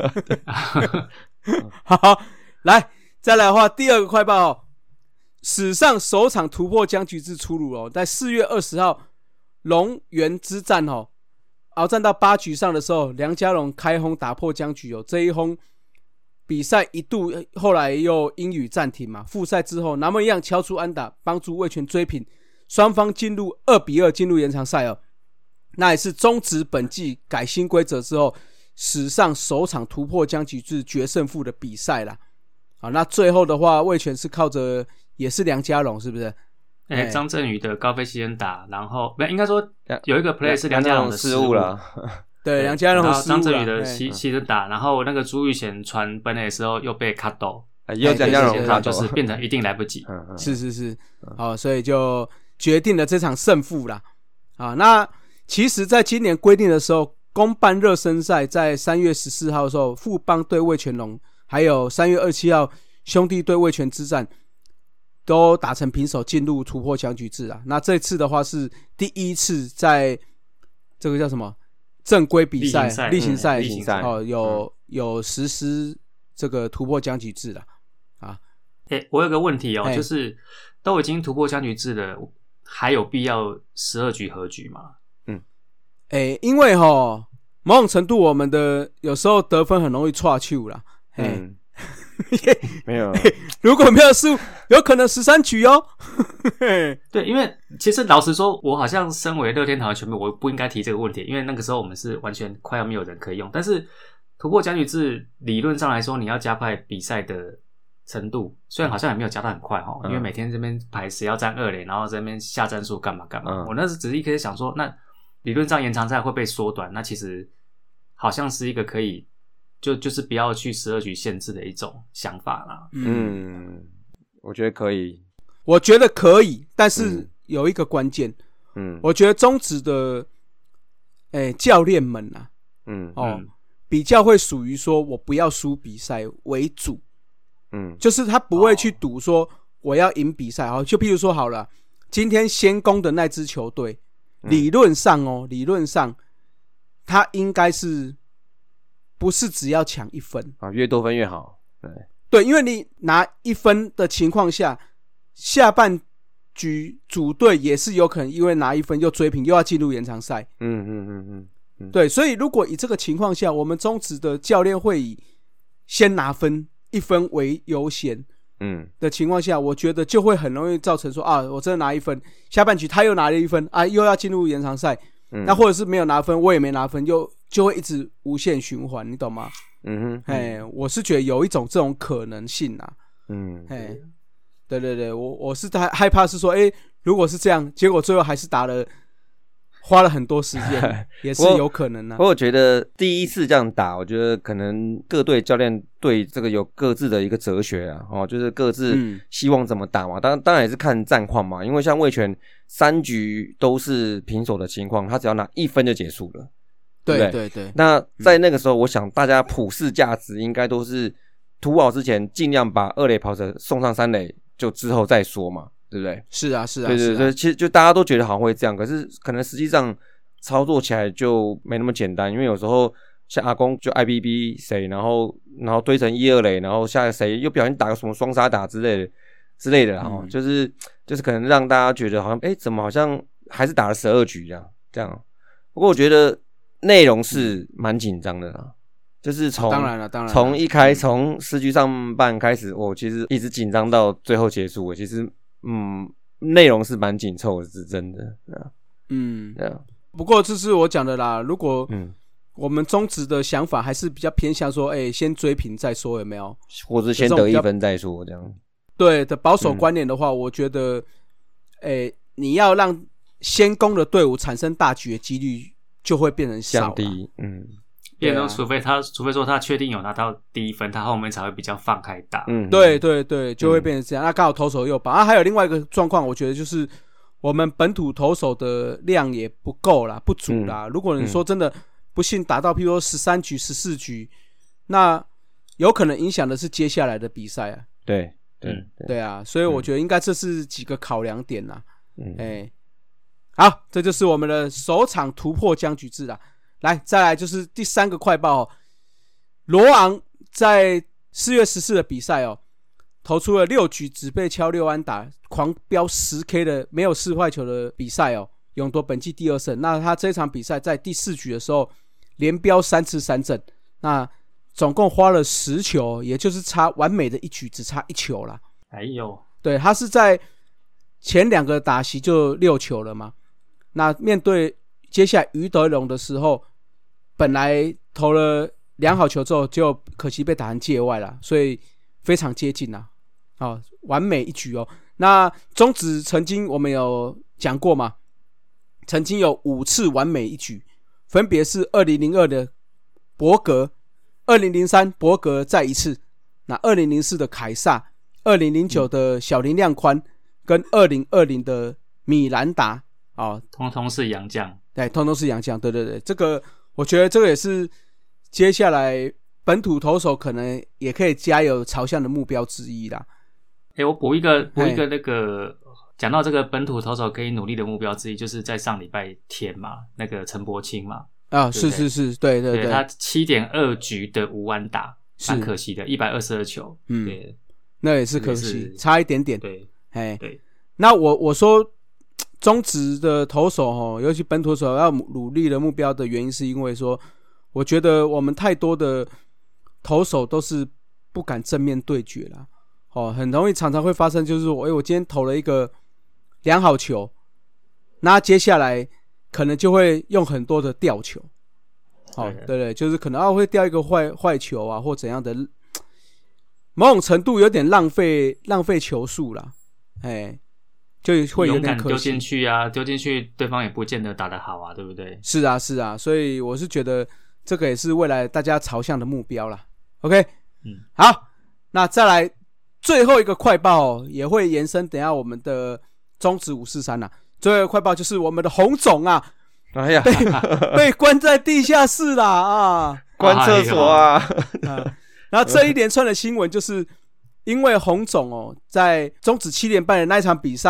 好，来再来的话，第二个快报哦，史上首场突破僵局制出炉哦，在四月二十号龙源之战哦，鏖战到八局上的时候，梁家龙开轰打破僵局哦，这一轰比赛一度后来又因雨暂停嘛，复赛之后南门一样敲出安打，帮助味全追平，双方进入二比二进入延长赛哦。那也是中职本季改新规则之后史上首场突破僵局制决胜负的比赛啦。好，那最后的话味全是靠着也是梁家龙是不是？ 哎、欸，张振宇的高飞牺牲打，然后不应该说有一个 play 是梁家龙的失误了， 对，梁家龙的失误， 张振宇的牺牺牲打，然后那个朱玉贤传本垒的时候又被 cut 到， 又梁家龙 cut 就是变成一定来不及， 是是是，好，所以就决定了这场胜负啦。啊，那其实在今年规定的时候，公办热身赛在三月十四号的时候，富邦对味全龙，还有三月二十七号兄弟对味全之战，都打成平手进入突破僵局制啊。那这次的话是第一次在这个叫什么正规比赛例行赛、嗯、哦有、嗯、有实施这个突破僵局制了啊。 欸，我有个问题哦，欸、就是都已经突破僵局制了，还有必要十二局和局吗？ 欸，因为齁某种程度我们的有时候得分很容易岔球啦，嗯， 没有， 如果没有输，有可能十三局哦。 对，因为其实老实说，我好像身为乐天桃园球迷，我不应该提这个问题，因为那个时候我们是完全快要没有人可以用。但是突破僵局制理论上来说，你要加快比赛的程度，虽然好像也没有加到很快齁，嗯，因为每天这边排谁要站二垒，然后这边下战术干嘛干嘛，嗯，我那时只是一开始想说，那理论上延长赛会被缩短，那其实好像是一个可以就就是不要去十二局限制的一种想法啦。 嗯，我觉得可以， 我觉得可以，但是有一个关键，嗯，我觉得中职的诶教练们啊，嗯哦，嗯，比较会属于说我不要输比赛为主，嗯，就是他不会去赌说我要赢比赛，哦，就譬如说好了。 今天先攻的那支球队，理论上哦，理论上他应该是不是只要抢一分啊，越多分越好。对对，因为你拿一分的情况下，下半局主队也是有可能因为拿一分又追平，又要进入延长赛。 嗯嗯嗯嗯嗯， 对，所以如果以这个情况下，我们中职的教练会以先拿分一分为优先。 嗯的情况下，我觉得就会很容易造成说啊，我真的拿一分，下半局他又拿了一分啊，又要进入延长赛，嗯、那或者是没有拿分，我也没拿分，又就会一直无限循环，你懂吗？ 嗯哼， 哎，我是觉得有一种这种可能性啊， 嗯， 哎，对对对，我我是害害怕是说，哎，如果是这样，结果最后还是打了。花了很多时间，也是有可能的、啊。 不过我觉得第一次这样打，我觉得可能各队教练对这个有各自的一个哲学啊，哦，就是各自希望怎么打嘛。当然，当然也是看战况嘛。因为像味全三局都是平手的情况，他只要拿一分就结束了。对对对对。 那在那个时候，我想大家普世价值应该都是涂堡之前尽量把二垒跑者送上三垒，就之后再说嘛。对不对？ 是啊，是啊， 对对对， 啊、 其实就大家都觉得好像会这样，可是可能实际上操作起来就没那么简单，因为有时候像阿公就 I B B 谁，然后然后堆成一二垒，然后下谁又不小心打个什么双杀打之类的之类的啦、嗯，就是就是可能让大家觉得好像哎，怎么好像还是打了十二局这样这样。不过我觉得内容是蛮紧张的啦。就是从当然了，当然从一开从十局上半开始，我其实一直紧张到最后结束。我其实嗯，内容是蛮紧凑的，是真的。 嗯， 对啊。 不过这是我讲的啦。如果嗯， 我们中职的想法还是比较偏向说，哎、欸，先追平再说，有没有？ 或者先得一分再说，这样。 对的保守观念的话，嗯、我觉得，哎、欸，你要让先攻的队伍产生大局的几率就会变成少降低。嗯。 变成除非他，除非说他确定有拿到第一分，他后面才会比较放开打。 嗯，对对对，就会变成这样。嗯、那刚好投手又把啊，还有另外一个状况，我觉得就是我们本土投手的量也不够啦，不足啦。嗯、如果你说真的不幸打到，譬如说十三局、十四局，那有可能影响的是接下来的比赛啊。 对对对, 对, 对啊，所以我觉得应该这是几个考量点啦。 嗯， 哎、欸，好，这就是我们的首场突破僵局制啦。来，再来就是第三个快报哦。罗昂在四月十四的比赛哦，投出了六局只被敲六安打，狂飙十 K 的没有四坏球的比赛哦，勇夺本季第二胜。那他这场比赛在第四局的时候连飙三次三振，那总共花了十球，也就是差完美的一局，只差一球啦。 哎呦， 对，他是在前两个打席就六球了嘛。那面对接下来于德龙的时候，本来投了两好球之后，就可惜被打成界外了，所以非常接近啦，哦，完美一局哦。那中职曾经我们有讲过嘛，曾经有五次完美一局，分别是二零零二的伯格，二零零三伯格再一次，那二零零四的凯撒，二零零九的小林亮宽，跟二零二零的米兰达，哦， 通通是洋将， 对，通通是洋将，对对对，这个。我觉得这个也是接下来本土投手可能也可以加油朝向的目标之一啦。 欸，我补一个补一个那个讲到这个本土投手可以努力的目标之一，就是在上礼拜天嘛，那个陈柏青嘛， 啊，是是是，对对对, 对，他 七点二 局的无安打，蛮可惜的，一百二十二球， 嗯， 对， 那也是可惜，差一点点， 对， 哎， 对， 那我我说。中职的投手尤其本土投手要努力的目标的原因，是因为说，我觉得我们太多的投手都是不敢正面对决啦，哦，很容易常常会发生，就是我，哎，我今天投了一个良好球，那接下来可能就会用很多的吊球，哦，对对，就是可能啊会掉一个坏坏球啊，或怎样的，某种程度有点浪费浪费球数啦，哎。就会有点可惜， 丢进去啊，丢进去，对方也不见得打得好啊，对不对？ 是啊，是啊，所以我是觉得这个也是未来大家朝向的目标啦。OK， 嗯， 好，那再来最后一个快报，哦，也会延伸等一下我们的中职五四三啦。最后一个快报就是我们的洪总啊， 哎呀， 被被关在地下室啦啊， 关厕所啊， 啊，然后这一连串的新闻就是。因为洪总哦，在中职七连败的那一场比赛，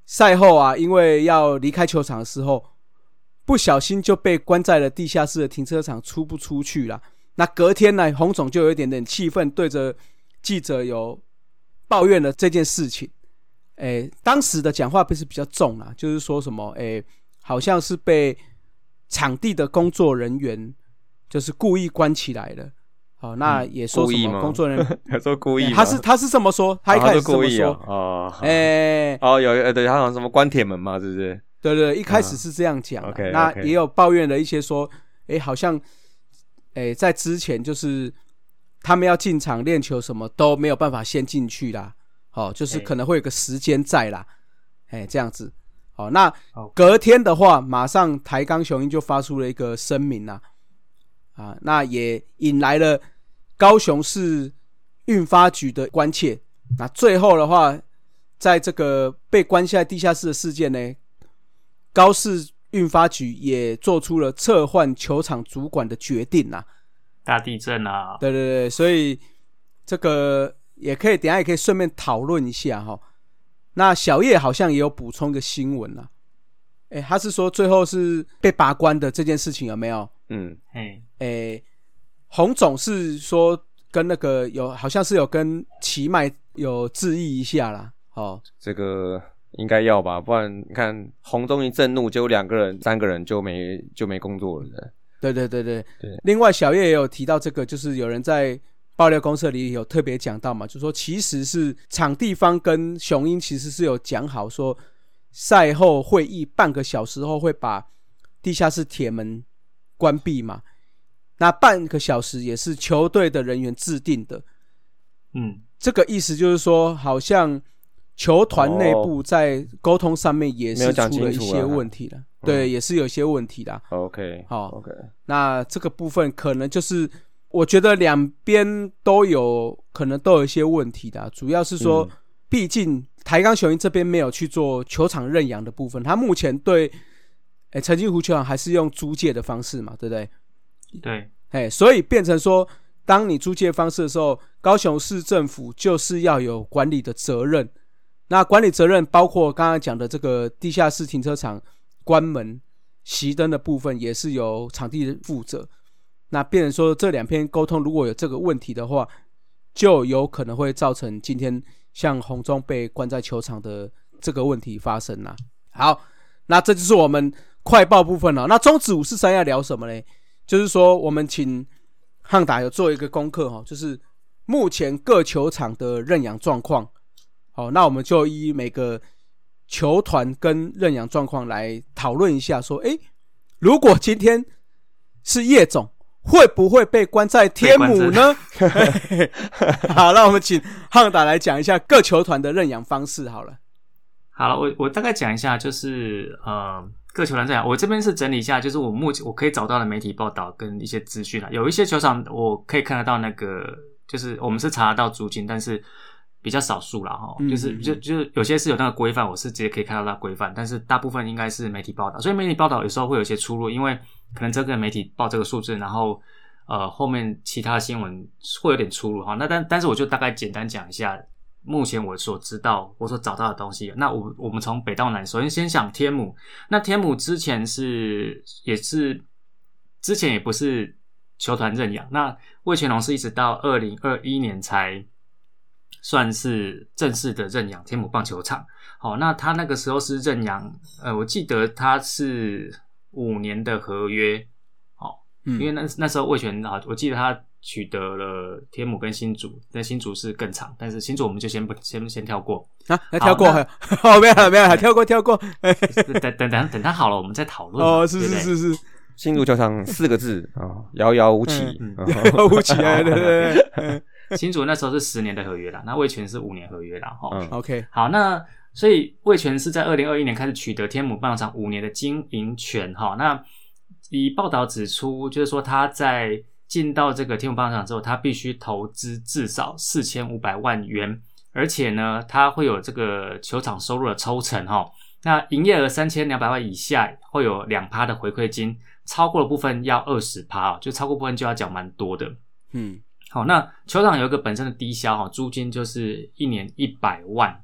赛后啊，因为要离开球场的时候，不小心就被关在了地下室的停车场，出不出去啦。那隔天呢，洪总就有一点点气愤，对着记者有抱怨了这件事情。诶，当时的讲话不是比较重啦，就是说什么诶，好像是被场地的工作人员就是故意关起来了。好，那也说什么工作人员、嗯、 他说故意吗？ 他是他是这么说，他一开始这么说。 哦， 哎、 哦，欸、哦有呃对，他好像什么关铁门嘛，是不是？ 对对，一开始是这样讲、啊。 OK， 那也有抱怨了一些说，哎，好像哎在之前就是他们要进场练球什么都没有办法先进去啦。好、哦，就是可能会有个时间在啦，哎，这样子。好，那隔天的话，马上台钢雄鹰就发出了一个声明啦，啊，那也引来了高雄市运发局的关切。那最后的话，在这个被关下地下室的事件呢，高市运发局也做出了撤换球场主管的决定啦。 大地震啊！ 对对对，所以这个。也可以，等一下也可以顺便讨论一下哈。那小叶好像也有补充一个新闻啦，哎，他是说最后是被拔关的这件事情有没有？ 嗯， 嘿， 哎，洪总是说跟那个有好像是有跟奇迈有致意一下啦。哦， 这个应该要吧，不然你看洪总一震怒，结果两个人、三个人就没就没工作了。 对对对对对。 另外，小叶也有提到这个，就是有人在。爆料公社里有特别讲到嘛，就说其实是场地方跟雄鹰其实是有讲好说，赛后会议半个小时后会把地下室铁门关闭嘛，那半个小时也是球队的人员制定的。 嗯， 这个意思就是说，好像球团内部在沟通上面也是出了一些问题了， 哦、 对、嗯，也是有一些问题的。 OK， 好 ，OK， 那这个部分可能就是。我觉得两边都有可能都有一些问题的、啊，主要是说，毕竟台钢雄鹰这边没有去做球场认养的部分，他目前对，诶，澄清湖球场还是用租借的方式嘛，对不对？ 对， 诶，所以变成说，当你租借方式的时候，高雄市政府就是要有管理的责任。那管理责任包括刚刚讲的这个地下室停车场关门、熄灯的部分，也是由场地负责。那变成说这两篇沟通如果有这个问题的话，就有可能会造成今天像洪忠被关在球场的这个问题发生啦。好，那这就是我们快报部分了。那中职五四三要聊什么呢？就是说我们请汉达有做一个功课，就是目前各球场的认养状况。好，那我们就依每个球团跟认养状况来讨论一下说，诶，如果今天是叶总会不会被关在天母呢？好，那我们请汉达来讲一下各球团的认养方式好了。 好了，我我大概讲一下，就是呃各球团这样，我这边是整理一下，就是我目前我可以找到的媒体报道跟一些资讯啦。有一些球场我可以看得到那个，就是我们是查得到租金，但是比较少数啦齁、嗯、就是就就有些是有那个规范，我是直接可以看到那规范，但是大部分应该是媒体报道，所以媒体报道有时候会有一些出入，因为可能这个媒体报这个数字，然后呃后面其他的新闻会有点出入哈。那但但是我就大概简单讲一下目前我所知道我所找到的东西。那我我们从北到南，首先先讲天母。那天母之前是也是之前也不是球团认养，那味全龙是一直到二零二一年才算是正式的认养天母棒球场。好，那他那个时候是认养，呃，我记得他是五年的合约。好，嗯，因为那那时候味全啊，我记得他取得了天母跟新竹，但新竹是更长，但是新竹我们就先不先先跳过啊，还跳过，哦，没有了没有了，跳过跳过， 等等等等他好了，我们再讨论。 哦，是是是是。 新竹球场四个字啊，遥遥无期， 遥遥无期，对对对。 新竹那时候是十年的合约啦，那味全是五年合约啦。 嗯 ，OK， 好，那所以味全是在二零二一年开始取得天母棒球场五年的经营权哈。那以报道指出，就是说他在进到这个天母棒球场之后，他必须投资至少四千五百万元，而且呢，他会有这个球场收入的抽成哈。那营业额三千两百万以下会有 百分之二 的回馈金，超过的部分要 百分之二十， 就超过部分就要缴蛮多的。 嗯， 好，那球场有一个本身的低消，租金就是一年一百万，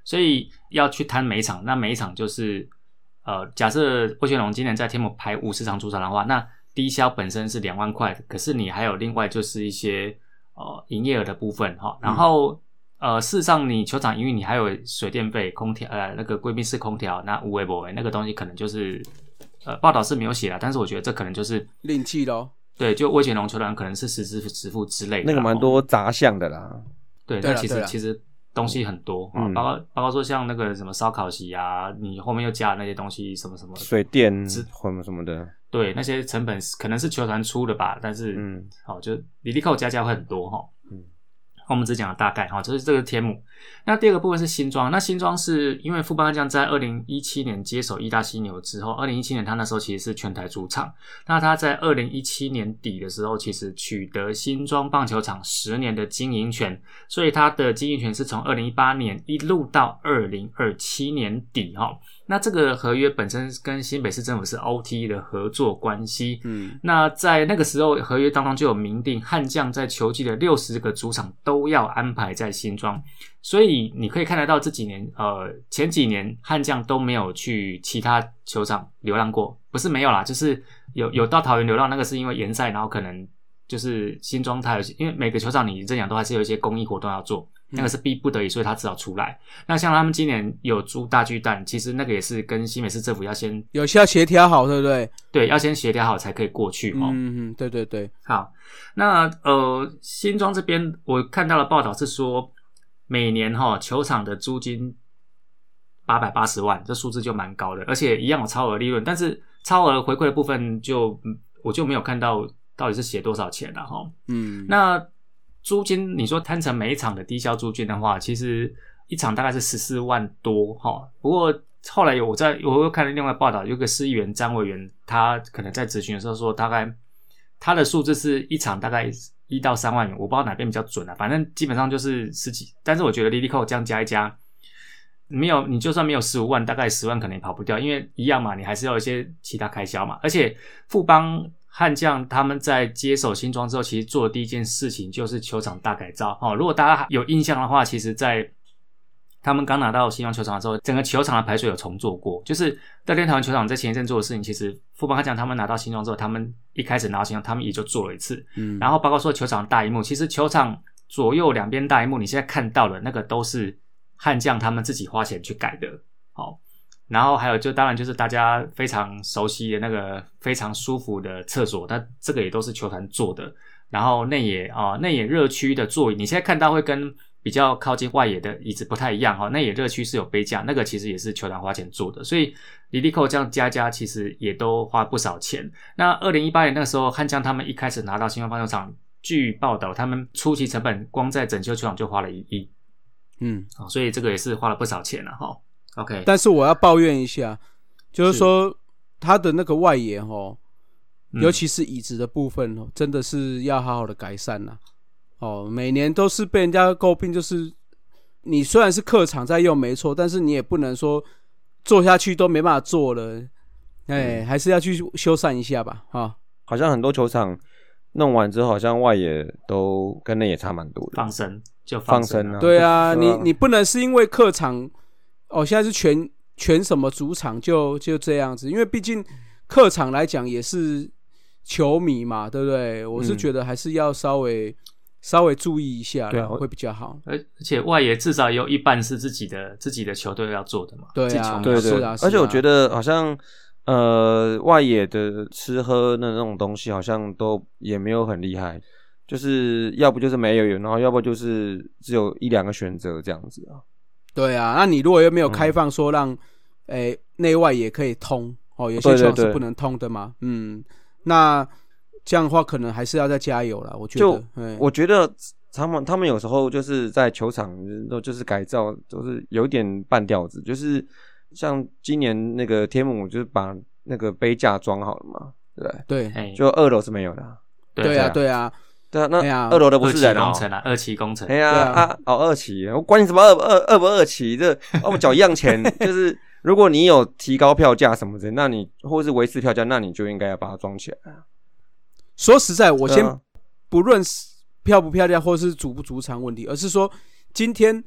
所以要去摊每一场，那每一场就是呃，假设魏全龙今年在天母排五十场主场的话，那低消本身是两万块，可是你还有另外就是一些呃营业额的部分哈，然后。嗯呃，事实上，你球场营运你还有水电费、空调，呃，那个贵宾室空调，那无为不为那个东西可能就是，呃，报道是没有写啦，但是我觉得这可能就是另计咯。 对，就魏全龙球团可能是实支实付之类的， 那个蛮多杂项的啦。 对，那其实其实东西很多啊、嗯，包括包括说像那个什么烧烤席啊，你后面又加那些东西，什么什么水电什么什么的， 对，那些成本可能是球团出的吧，但是嗯，好、哦，就里里扣加加会很多哈。嗯。我们只讲了大概哈，这是这个天母。那第二个部分是新庄，那新庄是因为富邦悍将在二零一七年接手义大犀牛之后，二零一七年他那时候其实是全台主场，那他在二零一七年底的时候，其实取得新庄棒球场十年的经营权，所以他的经营权是从二零一八年一路到二零二七年底哈。那这个合约本身跟新北市政府是 O T 的合作关系，嗯，那在那个时候合约当中就有明定悍将在球季的六十个主场都要安排在新庄，所以你可以看得到这几年呃前几年悍将都没有去其他球场流浪过，不是没有啦，就是有有到桃园流浪，那个是因为延赛，然后可能就是新庄它有因为每个球场你这样都还是有一些公益活动要做。那个是逼不得已，所以他只好出来。那像他们今年有租大巨蛋，其实那个也是跟新北市政府要先有需要协调好，对不对？ 对，要先协调好才可以过去哦。 嗯嗯，对对对。 好，那呃，新庄这边我看到的报道是说，每年哈、哦、球场的租金八百八十万，这数字就蛮高的，而且一样有超额利润，但是超额回馈的部分就我就没有看到到底是写多少钱了哈。嗯，那。租金你说摊成每一场的低消租金的话，其实一场大概是十四万多齁。不过后来有我在我又看了另外报道，有个市议员张委员，他可能在咨询的时候说，大概他的数字是一场大概一到三万元，我不知道哪边比较准啊，反正基本上就是十几。但是我觉得 Lilico 这样加一加，没有你就算没有十五万，大概十万可能也跑不掉，因为一样嘛，你还是要有一些其他开销嘛，而且富邦。悍将他们在接手新庄之后，其实做的第一件事情就是球场大改造。哦，如果大家有印象的话，其实在他们刚拿到新庄球场的时候，整个球场的排水有重做过。就是乐天桃园球场在前一阵做的事情，其实富邦悍将他们拿到新庄之后，他们一开始拿到新庄，他们也就做了一次。嗯，然后包括说球场大萤幕，其实球场左右两边大萤幕，你现在看到的那个都是悍将他们自己花钱去改的。好。然后还有就当然就是大家非常熟悉的那个非常舒服的厕所，它这个也都是球团做的。然后内野啊、呃、内野热区的座椅，你现在看到会跟比较靠近外野的椅子不太一样哈、哦。内野热区是有杯架，那个其实也是球团花钱做的。所以 Lilico 这样加加其实也都花不少钱。那二零一八年那个时候，悍将他们一开始拿到新庄棒球场，据报道他们初期成本光在整修球场就花了一亿，嗯、哦，所以这个也是花了不少钱了哈。哦OK， 但是我要抱怨一下，就是说他的那个外野齁、嗯，尤其是椅子的部分哦，真的是要好好的改善啦。哦，每年都是被人家诟病，就是你虽然是客场在用没错，但是你也不能说坐下去都没办法坐了，哎、嗯，还是要去修缮一下吧，哈。 好像很多球场弄完之后，好像外野都跟内野差蛮多的， 放生就放生啊， 对啊，你你不能是因为客场。哦，现在是全全什么主场就就这样子，因为毕竟客场来讲也是球迷嘛，对不对？我是觉得还是要稍微、嗯、稍微注意一下，对、啊，会比较好。 而且外野至少有一半是自己的自己的球队要做的嘛， 对啊， 对对，是啊。而且我觉得好像呃外野的吃喝那种东西好像都也没有很厉害，就是要不就是没有，然后要不就是只有一两个选择这样子啊。 对啊，那你如果又没有开放说让诶内外也可以通哦，有些球场是不能通的嘛，嗯，那这样的话可能还是要再加油啦，我觉得。 就我觉得他们他们有时候就是在球场都就是改造，都是有点半吊子，就是像今年那个天母就是把那个杯架装好了嘛，对不对？对，就二楼是没有的、啊。 对啊，对啊。 对啊，那二楼的不是人哦，二期工程啊，二期工程。 哎呀啊，哦，二期，我管你什么二二二不二期，这我们缴一样钱，就是如果你有提高票价什么的，那你或是维持票价，那你就应该要把它装起来。 说实在，我先不论漂不漂亮或是主不主场问题，而是说今天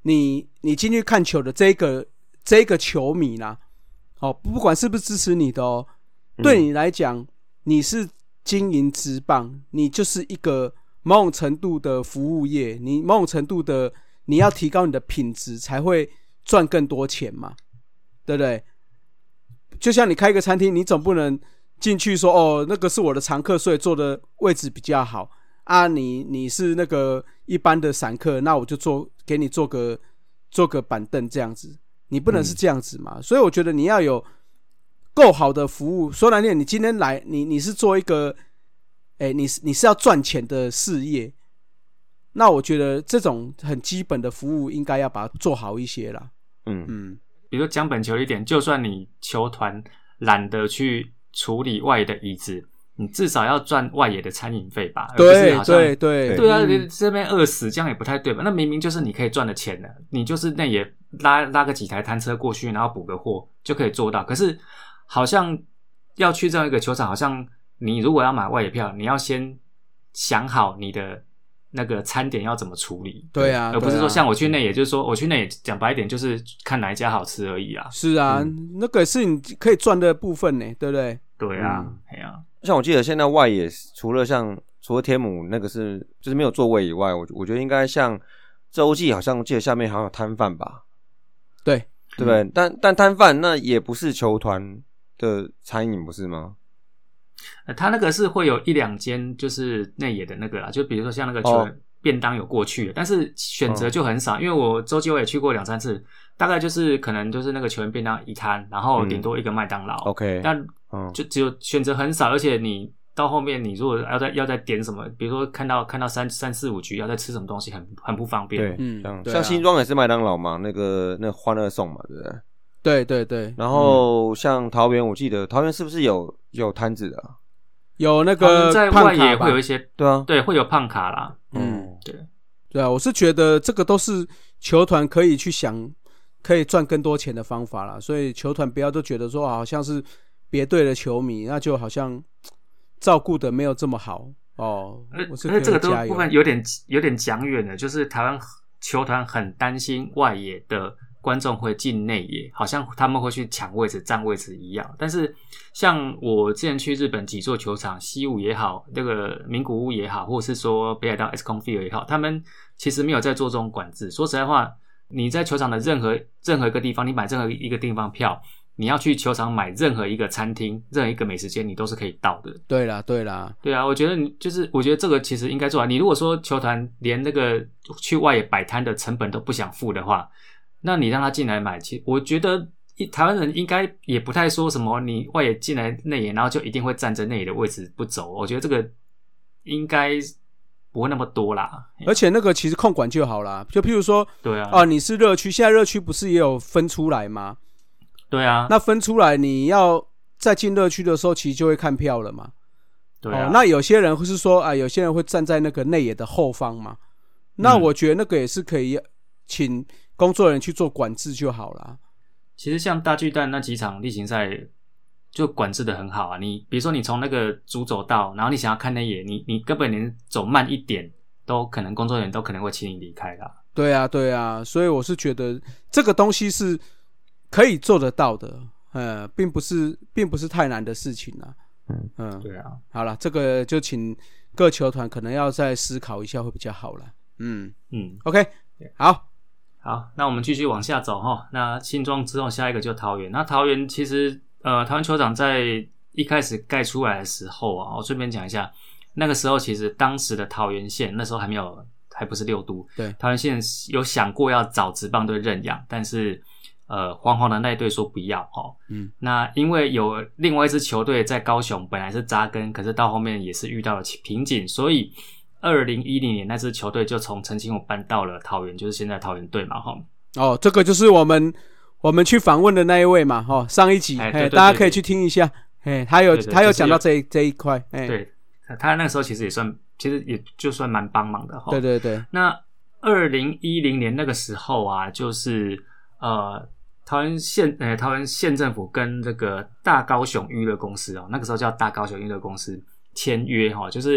你你进去看球的这个这个球迷啦，哦，不管是不是支持你的哦，对你来讲，你是经营职棒，你就是一个某种程度的服务业，你某种程度的你要提高你的品质，才会赚更多钱嘛，对不对？就像你开一个餐厅，你总不能进去说哦，那个是我的常客，所以坐的位置比较好啊。你你是那个一般的散客，那我就做给你做个做个板凳这样子，你不能是这样子嘛。嗯、所以我觉得你要有够好的服务。说难听，你今天来，你你是做一个，哎，你你是要赚钱的事业，那我觉得这种很基本的服务应该要把它做好一些啦。嗯嗯。 比如说讲本球一点，就算你球团懒得去处理外野的椅子，你至少要赚外野的餐饮费吧？ 对对对对啊，嗯、这边饿死这样也不太对吧？那明明就是你可以赚的钱的，你就是内野拉拉个几台摊车过去，然后补个货就可以做到。可是好像要去这样一个球场，好像你如果要买外野票，你要先想好你的那个餐点要怎么处理， 对啊， 而不是说像我去内野，就是说我去内野讲白一点，就是看哪一家好吃而已啊。 是啊，嗯、那个是你可以赚的部分呢，对不对？ 对啊，哎呀、 嗯，像我记得现在外野除了像除了天母那个是就是没有座位以外，我我觉得应该像洲际好像记得下面好像有摊贩吧， 对对不对？嗯、但但摊贩那也不是球团的餐饮不是吗？ 呃，他那个是会有一两间就是内野的那个啦，就比如说像那个球员便当有过去的，哦、但是选择就很少，嗯、因为我洲际我也去过两三次，大概就是可能就是那个球员便当一摊，然后顶多一个麦当劳，嗯、 OK， 但就只有选择很少，而且你到后面你如果要再要再点什么，比如说看到看到三三四五局要再吃什么东西，很很不方便。 对，嗯，像像新庄也是麦当劳嘛，那个那个欢乐颂嘛，对不对？ 对对对。 然后像桃园，我记得桃园是不是有有摊子的、啊？ 有那个在外野会有一些， 对啊， 对，会有胖卡啦。 嗯， 对， 对啊，我是觉得这个都是球团可以去想，可以赚更多钱的方法啦。所以球团不要都觉得说好像是别队的球迷，那就好像照顾的没有这么好哦。我是而这个都部分有点有点讲远了，就是台湾球团很担心外野的观众会进内野，好像他们会去抢位置、占位置一样。但是像我之前去日本几座球场，西武也好，那个名古屋也好，或者是说北海道 ESCON Field 也好，他们其实没有在做这种管制。说实在话，你在球场的任何任何一个地方，你买任何一个地方票，你要去球场买任何一个餐厅、任何一个美食街，你都是可以到的。 对啦，对啦， 对啊，我觉得你就是，我觉得这个其实应该做啊。你如果说球团连那个去外野摆摊的成本都不想付的话，那你让他进来买，其实我觉得台湾人应该也不太说什么，你外野进来内野，然后就一定会站在内野的位置不走。我觉得这个应该不会那么多啦。 而且那个其实控管就好啦，就譬如说， 对啊， 啊，你是热区，现在热区不是也有分出来吗？ 对啊， 那分出来，你要在进热区的时候，其实就会看票了嘛。 对啊， 哦、那有些人会是说，啊，有些人会站在那个内野的后方嘛。那我觉得那个也是可以请工作人员去做管制就好了。 其实像大巨蛋那几场例行赛就管制的很好啊。你比如说你从那个主走道，然后你想要看内野，你你根本连走慢一点都可能工作人员都可能会请你离开啦。 对啊，对啊，所以我是觉得这个东西是可以做得到的，呃，并不是并不是太难的事情啊。 嗯嗯，对啊。 好了，这个就请各球团可能要再思考一下会比较好了。嗯嗯 ，OK， 好。 好，那我们继续往下走齁。那新庄之后，下一个就桃园。那桃园其实，呃，桃园球场在一开始盖出来的时候啊，我顺便讲一下，那个时候其实当时的桃园县那时候还没有，还不是六都， 对， 桃园县有想过要找职棒队认养，但是呃，黄黄的那一队说不要齁。嗯，那因为有另外一支球队在高雄本来是扎根，可是到后面也是遇到了瓶颈，所以二零一零年那支球队就从澄清湖搬到了桃园，就是现在桃园队嘛，哈。 哦，这个就是我们我们去访问的那一位嘛，哈，上一集，哎，对对对对，大家可以去听一下，哎，他有对对对他有讲到这一这一块，哎， 对，他那个时候其实也算，其实也就算蛮帮忙的，哈。 对对对。 那二零一零年那个时候啊，就是呃，桃园县，呃，桃园县政府跟这个大高雄娱乐公司哦，那个时候叫大高雄娱乐公司签约哈，就是。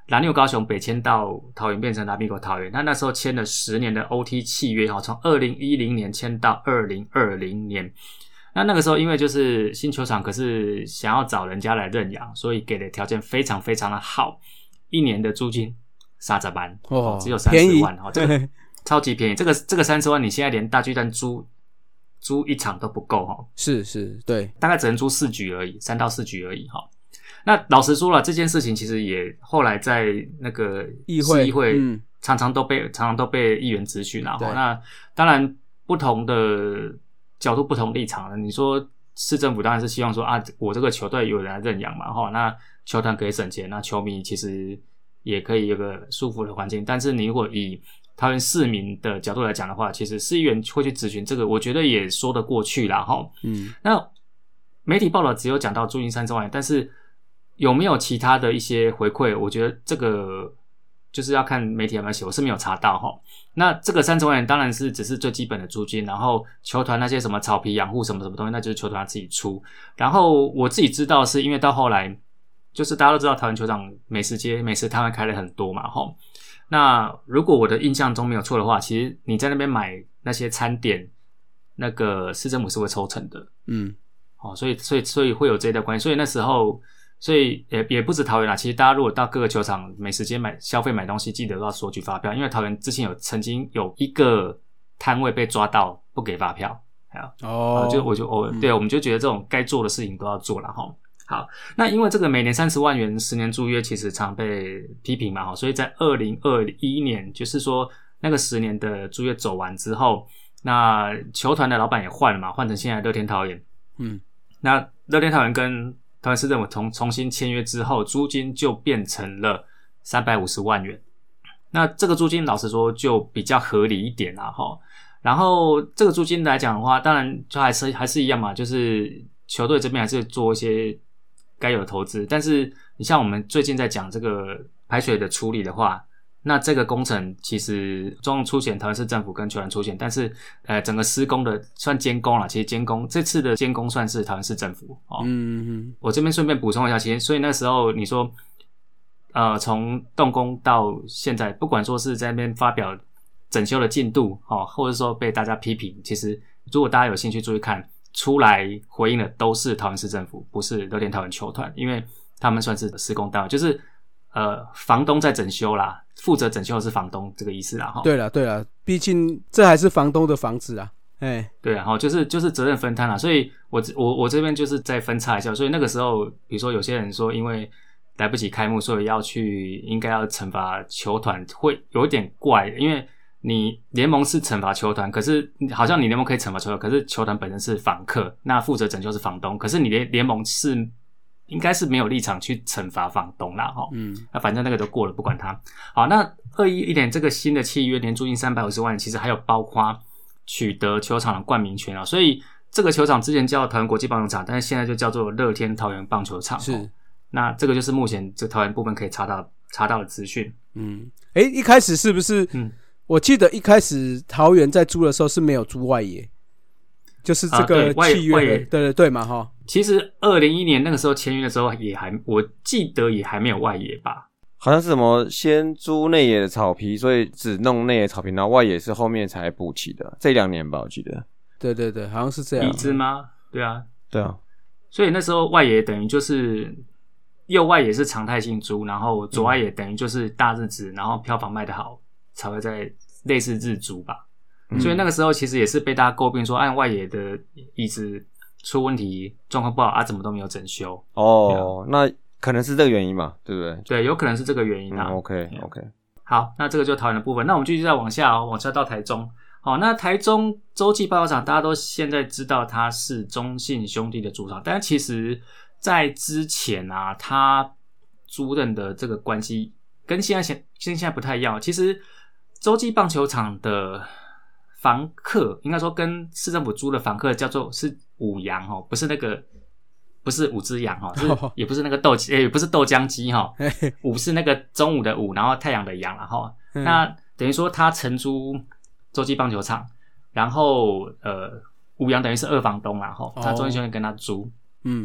蓝牛高雄北迁到桃园，变成拉米狗桃园。那那时候签了十年的 O T 契约，从二零一零年签到二零二零年。那那个时候因为就是新球场，可是想要找人家来认养，所以给的条件非常非常的好，一年的租金三十万，哦，只有三十万，哦，这个超级便宜。这个这个三十万，你现在连大巨蛋租租一场都不够哈。 是是，对， 大概只能租四局而已，三到四局而已哈。那老实说了，这件事情其实也后来在那个议会议会嗯常常都被常常都被议员质询啦。那当然不同的角度、不同立场，你说市政府当然是希望说啊，我这个球队有人来认养嘛，哈，那球团可以省钱，那球迷其实也可以有个舒服的环境。但是你如果以桃园市民的角度来讲的话，其实市议员会去质询这个，我觉得也说得过去啦，哈。嗯，那媒体报道只有讲到租金三十万元，但是有没有其他的一些回馈？我觉得这个就是要看媒体有没有写，我是没有查到齁。那这个三十万元当然是只是最基本的租金，然后球团那些什么草皮养护什么什么东西，那就是球团自己出。然后我自己知道是因为到后来，就是大家都知道桃园球场美食街、美食摊位开了很多嘛齁。那如果我的印象中没有错的话，其实你在那边买那些餐点，那个市政府是会抽成的，嗯，哦，所以所以所以会有这一段关系。所以那时候。所以也也不止桃园啦，其实大家如果到各个球场美食街买消费买东西，记得都要索取发票，因为桃园之前有曾经有一个摊位被抓到不给发票，哦，就我就我、嗯、对，我们就觉得这种该做的事情都要做啦齁。好，那因为这个每年三十万元十年租约其实常被批评嘛齁，所以在二零二一年，就是说那个十年的租约走完之后，那球团的老板也换了嘛，换成现在乐天桃园，嗯，那乐天桃园跟桃园市政府重重新签约之后，租金就变成了三百五十万元。那这个租金老实说就比较合理一点啦齁。然后这个租金来讲的话，当然就还是还是一样嘛，就是球队这边还是做一些该有的投资。但是你像我们最近在讲这个排水的处理的话，那这个工程其实中央出钱，桃园市政府跟球团出钱，但是呃整个施工的算监工啦，其实监工这次的监工算是桃园市政府哦。嗯嗯。我这边顺便补充一下，其实所以那时候你说呃从动工到现在，不管说是在那边发表整修的进度哦，或者说被大家批评，其实如果大家有兴趣注意看，出来回应的都是桃园市政府，不是乐天桃园球团，因为他们算是施工单位，就是呃房东在整修啦。负责整修的是房东这个意思啦齁。 对啦对啦，毕竟这还是房东的房子啊。哎， 对啊齁，就是就是责任分摊啦。所以我我我这边就是再分叉一下，所以那个时候比如说有些人说因为来不及开幕，所以要去应该要惩罚球团，会有点怪，因为你联盟是惩罚球团，可是好像你联盟可以惩罚球团，可是球团本身是房客，那负责整修是房东，可是你联联盟是应该是没有立场去惩罚房东啦齁。嗯，那反正那个都过了，不管他。好，那二一一点这个新的契约年租金三百五十万，其实还有包括取得球场的冠名权啊，所以这个球场之前叫桃园国际棒球场，但是现在就叫做乐天桃园棒球场。是，那这个就是目前这桃园部分可以查到查到的资讯。 嗯，诶，一开始是不是？嗯，我记得一开始桃园在租的时候是没有租外野。就是这个契约、啊、对, 对对对嘛齁。 其实二零一一年那个时候签约的时候也还，我记得也还没有外野吧， 好像是什么先租内野的草皮，所以只弄内野草皮，然后外野是后面才补齐的，这两年吧我记得。 对对对，好像是这样。 移植吗？对啊对啊， 所以那时候外野等于就是右外野是常态性租，然后左外野等于就是大日子，然后票房卖得好才会在类似日租吧。所以那个时候其实也是被大家诟病说，按外野的椅子出问题，状况不好啊，怎么都没有整修。 哦，那可能是这个原因嘛，对不对？ 对，有可能是这个原因啊。 嗯、OK OK。 好，那这个就桃园的部分。那我们继续再往下哦，往下到台中。好，那台中洲际棒球场大家都现在知道它是中信兄弟的主场，但其实在之前啊，他租赁的这个关系跟现在现现在不太一样。其实洲际棒球场的房客应该说跟市政府租的房客叫做是五羊齁，不是那个不是五只羊齁，是也不是那个豆也不是豆浆鸡齁，五是那个中午的午，然后太阳的阳啦齁。那等于说他承租洲际棒球场，然后呃五羊等于是二房东啦齁，他中信兄弟跟他租。嗯，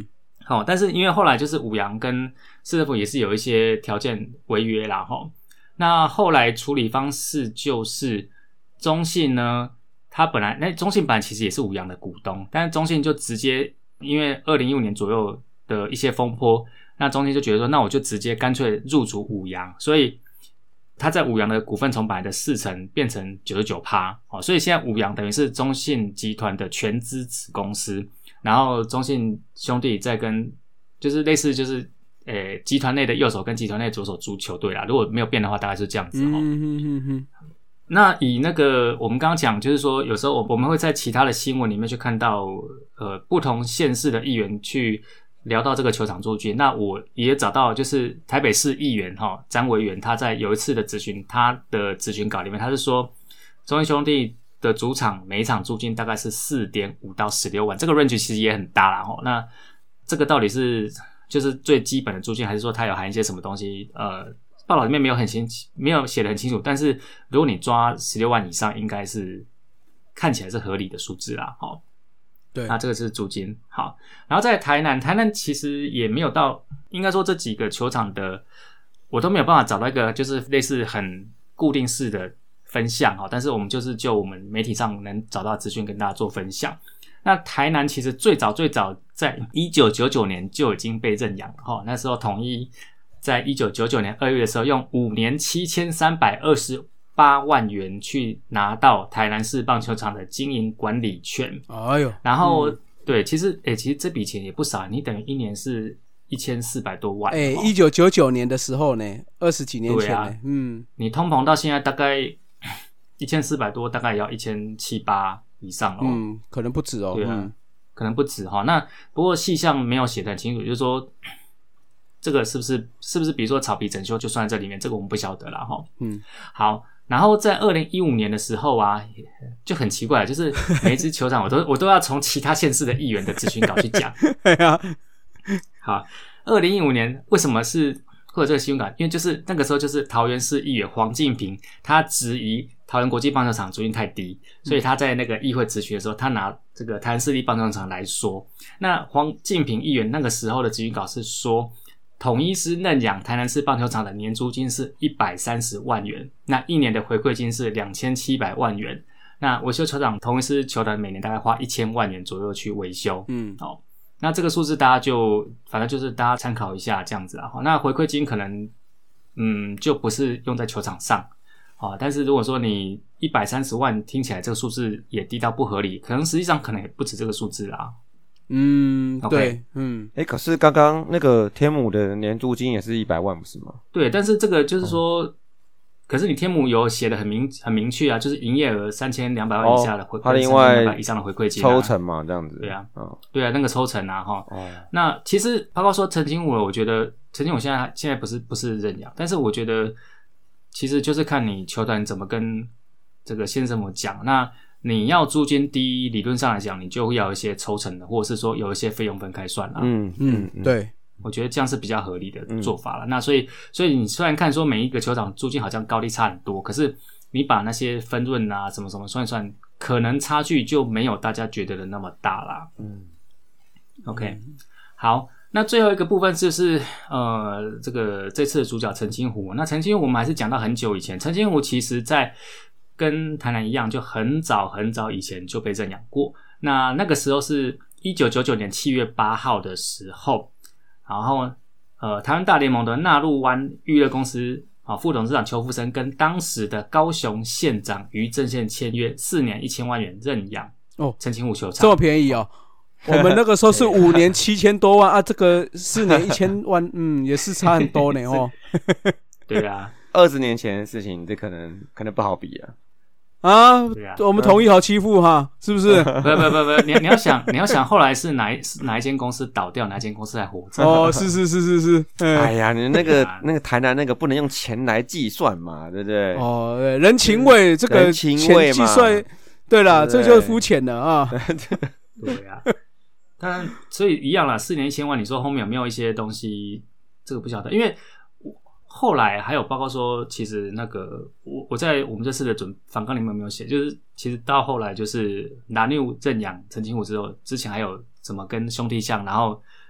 好、哦，但是因为后来就是五羊跟市政府也是有一些条件违约啦齁、哦，那后来处理方式就是中信呢，他本来那中信本来其实也是五羊的股东，但是中信就直接因为二零一五年左右的一些风波，那中信就觉得说，那我就直接干脆入主五羊，所以他在五羊的股份从本来的四成变成 百分之九十九、哦、所以现在五羊等于是中信集团的全资子公司，然后中信兄弟在跟就是类似就是诶集团内的右手跟集团内的左手足球队啦，如果没有变的话大概是这样子齁、 嗯哼哼哼。 那以那个我们刚刚讲就是说有时候我们会在其他的新闻里面去看到呃不同县市的议员去聊到这个球场租金，那我也找到就是台北市议员齁詹维元，他在有一次的质询，他的质询稿里面他是说中信兄弟的主场每一场租金大概是 四点五到十六万，这个 range 其实也很大啦齁。那这个到底是就是最基本的租金，还是说它有含一些什么东西？呃，报道里面没有很清没有写得很清楚，但是如果你抓十六万以上，应该是看起来是合理的数字啦齁。 对， 那这个是租金。好，然后在台南，台南其实也没有到，应该说这几个球场的我都没有办法找到一个就是类似很固定式的分项，但是我们就是就我们媒体上能找到的资讯跟大家做分享。那台南其实最早最早在一九九九年就已经被认养了，那时候统一在一九九九年二月的时候用五年七千三百二十八万元去拿到台南市棒球场的经营管理权。 哎呦， 然后、嗯、对，其实诶、欸，其实这笔钱也不少，你等于一年是一千四百多万。 诶、欸，一九九九年的时候呢，二十几年前呢，啊、嗯， 你通膨到现在大概一千四百多，大概也要一千七八以上咯。 嗯，可能不止哦。 对啊， 嗯、 可能不止哈。那不过细项没有写得很清楚，就是说这个是不是是不是比如说草皮整修就算在这里面，这个我们不晓得啦哈。嗯，好。然后在二零一五年的时候啊，就很奇怪，就是每一支球场我都我都要从其他县市的议员的质询稿去讲。 对啊， 好，二零一五年为什么是会有这个新闻稿？因为就是那个时候就是桃园市议员黄敬平，他质疑桃园国际棒球场租金太低，所以他在那个议会质询的时候，他拿这个台南市立棒球场来说。那黄敬平议员那个时候的质询稿是说，统一师认养台南市棒球场的年租金是一百三十万元，那一年的回馈金是两千七百万元。那维修球场，统一师球团每年大概花一千万元左右去维修。嗯，好，那这个数字大家就反正就是大家参考一下这样子啊。那回馈金可能嗯就不是用在球场上啊，但是如果说你一百三十万听起来这个数字也低到不合理，可能实际上可能也不止这个数字啦。 嗯， okay. 对，嗯， 诶，可是刚刚那个天母的年租金也是一百万，不是吗？ 对，但是这个就是说，嗯、可是你天母有写的很明很明确啊，就是营业额三千两百万以下的回馈， 他、哦、另外以上的回馈金、啊、 抽成嘛，这样子。 对啊， 哦、 对啊，那个抽成啊，哈、 哦。 那其实包括说陈金武，我觉得陈金武现在现在不是不是认养，但是我觉得其实就是看你球团怎么跟这个县政府讲。那你要租金低，理论上来讲，你就会要有一些抽成的，或者是说有一些费用分开算啦。 嗯嗯，对， 我觉得这样是比较合理的做法了。嗯、那所以，所以你虽然看说每一个球场租金好像高低差很多，可是你把那些分润啊什么什么算一算，可能差距就没有大家觉得的那么大啦。嗯 ，OK，、嗯、好，那最后一个部分就是呃，这个这次的主角陈清湖。那陈清湖我们还是讲到很久以前，陈清湖其实在跟台南一样，就很早很早以前就被认养过。那那个时候是一九九九年七月八号的时候，然后呃，台湾大联盟的纳入湾娱乐公司啊副董事长邱富生跟当时的高雄县长于正宪签约，四年一千万元认养哦，陈清湖球场这么便宜哦。我们那个时候是五年七千多万啊，这个四年一千万，嗯，也是差很多呢哦。 对啊， 二十年前的事情，这可能可能不好比啊。 啊，啊我们统一好欺负哈，是不是？ 不不不不，你你要想，你要想后来是哪一哪一间公司倒掉，哪一间公司还活着？ 哦，是是是是是。 哎呀，你那个那个台南那个不能用钱来计算嘛，对不对？ 哦，对，人情味这个钱计算，对啦，这就是肤浅了啊。 对啊，当然，所以一样啦，四年一千万，你说后面有没有一些东西？这个不晓得，因为。后来还有包括说，其实那个我我在我们这次的准访纲里面有没有写，就是其实到后来就是拿六认养陈清湖之后，之前还有怎么跟兄弟象，然后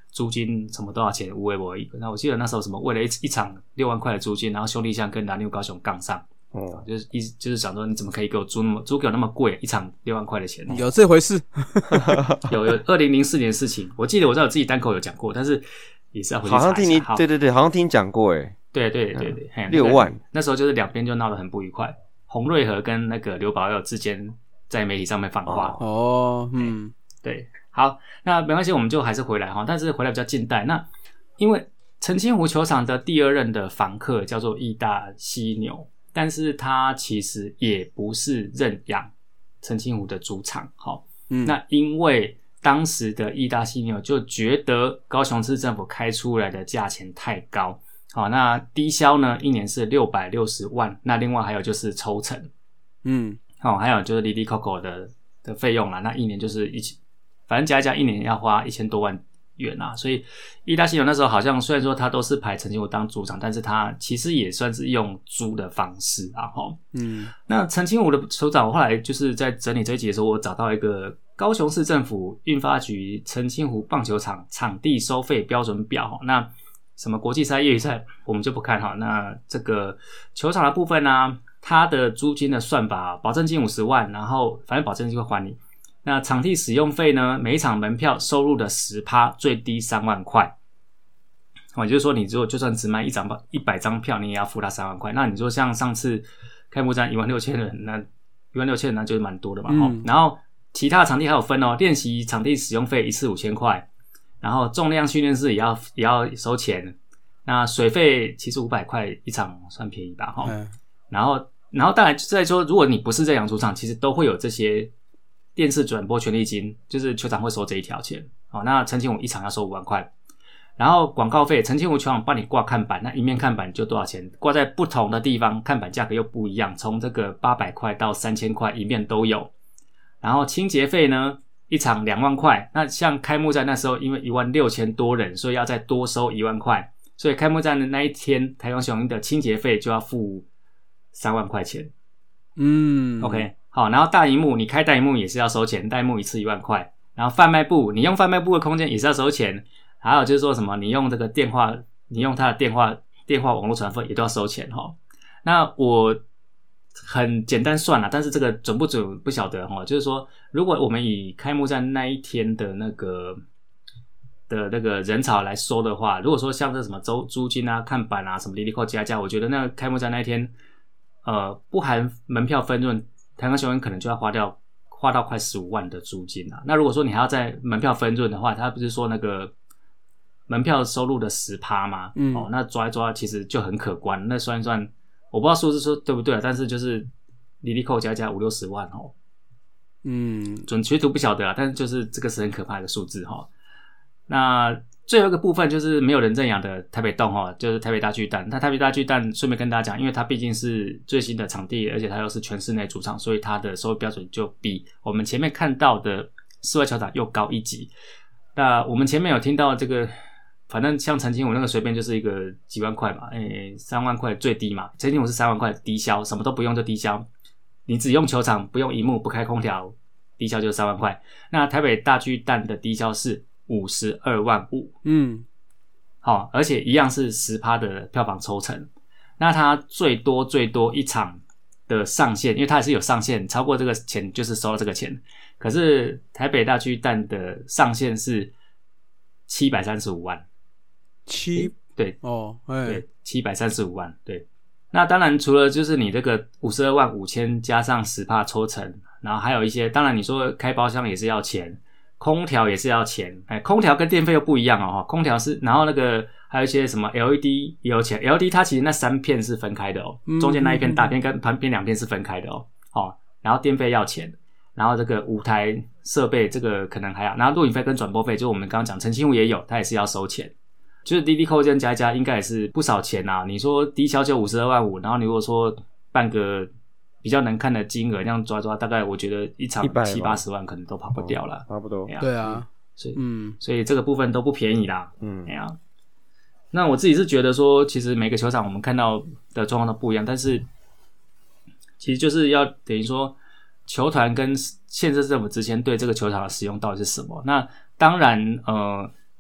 租金什么多少钱，无为我一。那我记得那时候什么为了一一场六万块的租金，然后兄弟象跟蓝牛高雄杠上。哦，就是意思就是想说，你怎么可以给我租那么租给我那么贵，一场六万块的钱？ 有这回事？ 有有，二零零四年的事情，我记得我在我自己单口有讲过，但是也是要回去查一下。 好像听你，对对对，好像听你讲过诶。 对对对对，嗯、 六万， 那时候就是两边就闹得很不愉快，洪瑞和跟那个刘保佑之间在媒体上面放话。 哦，嗯， 对，好，那没关系，我们就还是回来哈，但是回来比较近代。那因为澄清湖球场的第二任的房客叫做义大犀牛，但是他其实也不是认养澄清湖的主场。好，嗯，那因为当时的义大犀牛就觉得高雄市政府开出来的价钱太高。好，那低消呢，一年是六百六十万，那另外还有就是抽成，嗯，好，还有就是哩哩扣扣的的费用啦，那一年就是一千，反正加一加一年要花一千多万元啊，所以义大犀牛那时候好像虽然说他都是排澄清湖当主场，但是他其实也算是用租的方式啊，齁，嗯，那澄清湖的首长，我后来就是在整理这一集的时候，我找到一个高雄市政府运发局澄清湖棒球场场地收费标准表，那什么国际赛、业余赛我们就不看哈。那这个球场的部分呢、啊，它的租金的算法，保证金五十万，然后反正保证金会还你。那场地使用费呢，每一场门票收入的 百分之十， 最低三万块。哦，也就是说，你如果就算只卖一张一百张票，你也要付他三万块。那你说像上次开幕战一万六千人，那一万六千人那就是蛮多的嘛。嗯、然后其他的场地还有分哦，练习场地使用费一次五千块。然后重量训练室也要也要收钱，那水费其实五百块一场算便宜吧齁、嗯。然后然后当然再说，如果你不是在养主场，其实都会有这些电视转播权利金，就是球场会收这一条钱。好，那澄清湖一场要收五万块，然后广告费，澄清湖球场帮你挂看板，那一面看板就多少钱？挂在不同的地方，看板价格又不一样，从这个八百块到三千块一面都有。然后清洁费呢？一场两万块，那像开幕战那时候，因为一万六千多人，所以要再多收一万块，所以开幕战的那一天，台中雄鹰的清洁费就要付三万块钱。嗯 ，OK， 好，然后大萤幕，你开大萤幕也是要收钱，大萤幕一次一万块，然后贩卖部，你用贩卖部的空间也是要收钱，还有就是说什么，你用这个电话，你用他的电话电话网络传输也都要收钱齁。那我很简单算啦，但是这个准不准不晓得齁。就是说，如果我们以开幕战那一天的那个的那个人潮来收的话，如果说像这什么租租金啊、看板啊、什么哩哩扣加加，我觉得那个开幕战那一天，呃，不含门票分润，台湾雄鹰可能就要花掉花到快十五万的租金啊。那如果说你还要在门票分润的话，他不是说那个门票收入的 百分之十 吗？嗯，哦，那抓一抓其实就很可观。那算一算。我不知道数字说对不对，但是就是哩哩扣加加五六十万哦，嗯，准确度不晓得啊，但是就是这个是很可怕的数字哈。那最后一个部分就是没有人认养的台北洞哈，就是台北大巨蛋。那台北大巨蛋顺便跟大家讲，因为它毕竟是最新的场地，而且它又是全室内主场，所以它的收费标准就比我们前面看到的室外球场又高一级。那我们前面有听到这个。反正像澄清湖那个随便就是一个几万块嘛，诶，三万块最低嘛。澄清湖是三万块低消，什么都不用就低消，你只用球场，不用萤幕，不开空调，低消就是三万块。那台北大巨蛋的低消是五十二万五，嗯，好，而且一样是 百分之十 的票房抽成。那它最多最多一场的上限，因为它也是有上限，超过这个钱就是收了这个钱。可是台北大巨蛋的上限是七百三十五万。 七对哦，哎， 对，七百三十五万，对。那当然，除了就是你这个五十二万五千加上 百分之十 抽成，然后还有一些，当然你说开包厢也是要钱，空调也是要钱，哎，空调跟电费又不一样哦，空调是，然后那个还有一些什么 L E D 也有钱 ，L E D 它其实那三片是分开的哦，中间那一片大片跟旁边两片是分开的哦，哦，然后电费要钱，然后这个舞台设备这个可能还要，然后录影费跟转播费，就我们刚刚讲澄清湖也有，它也是要收钱。就是滴滴扣这样加一加，应该也是不少钱啊。你说低消就五十二万五，然后你如果说办个比较能看的金额，这样抓抓，大概我觉得一场七八十万可能都跑不掉了， 差不多。 对啊， 所以嗯，所以这个部分都不便宜啦。嗯，哎呀、啊，那我自己是觉得说，其实每个球场我们看到的状况都不一样，但是其实就是要等于说，球团跟县市政府之间对这个球场的使用到底是什么？那当然，呃。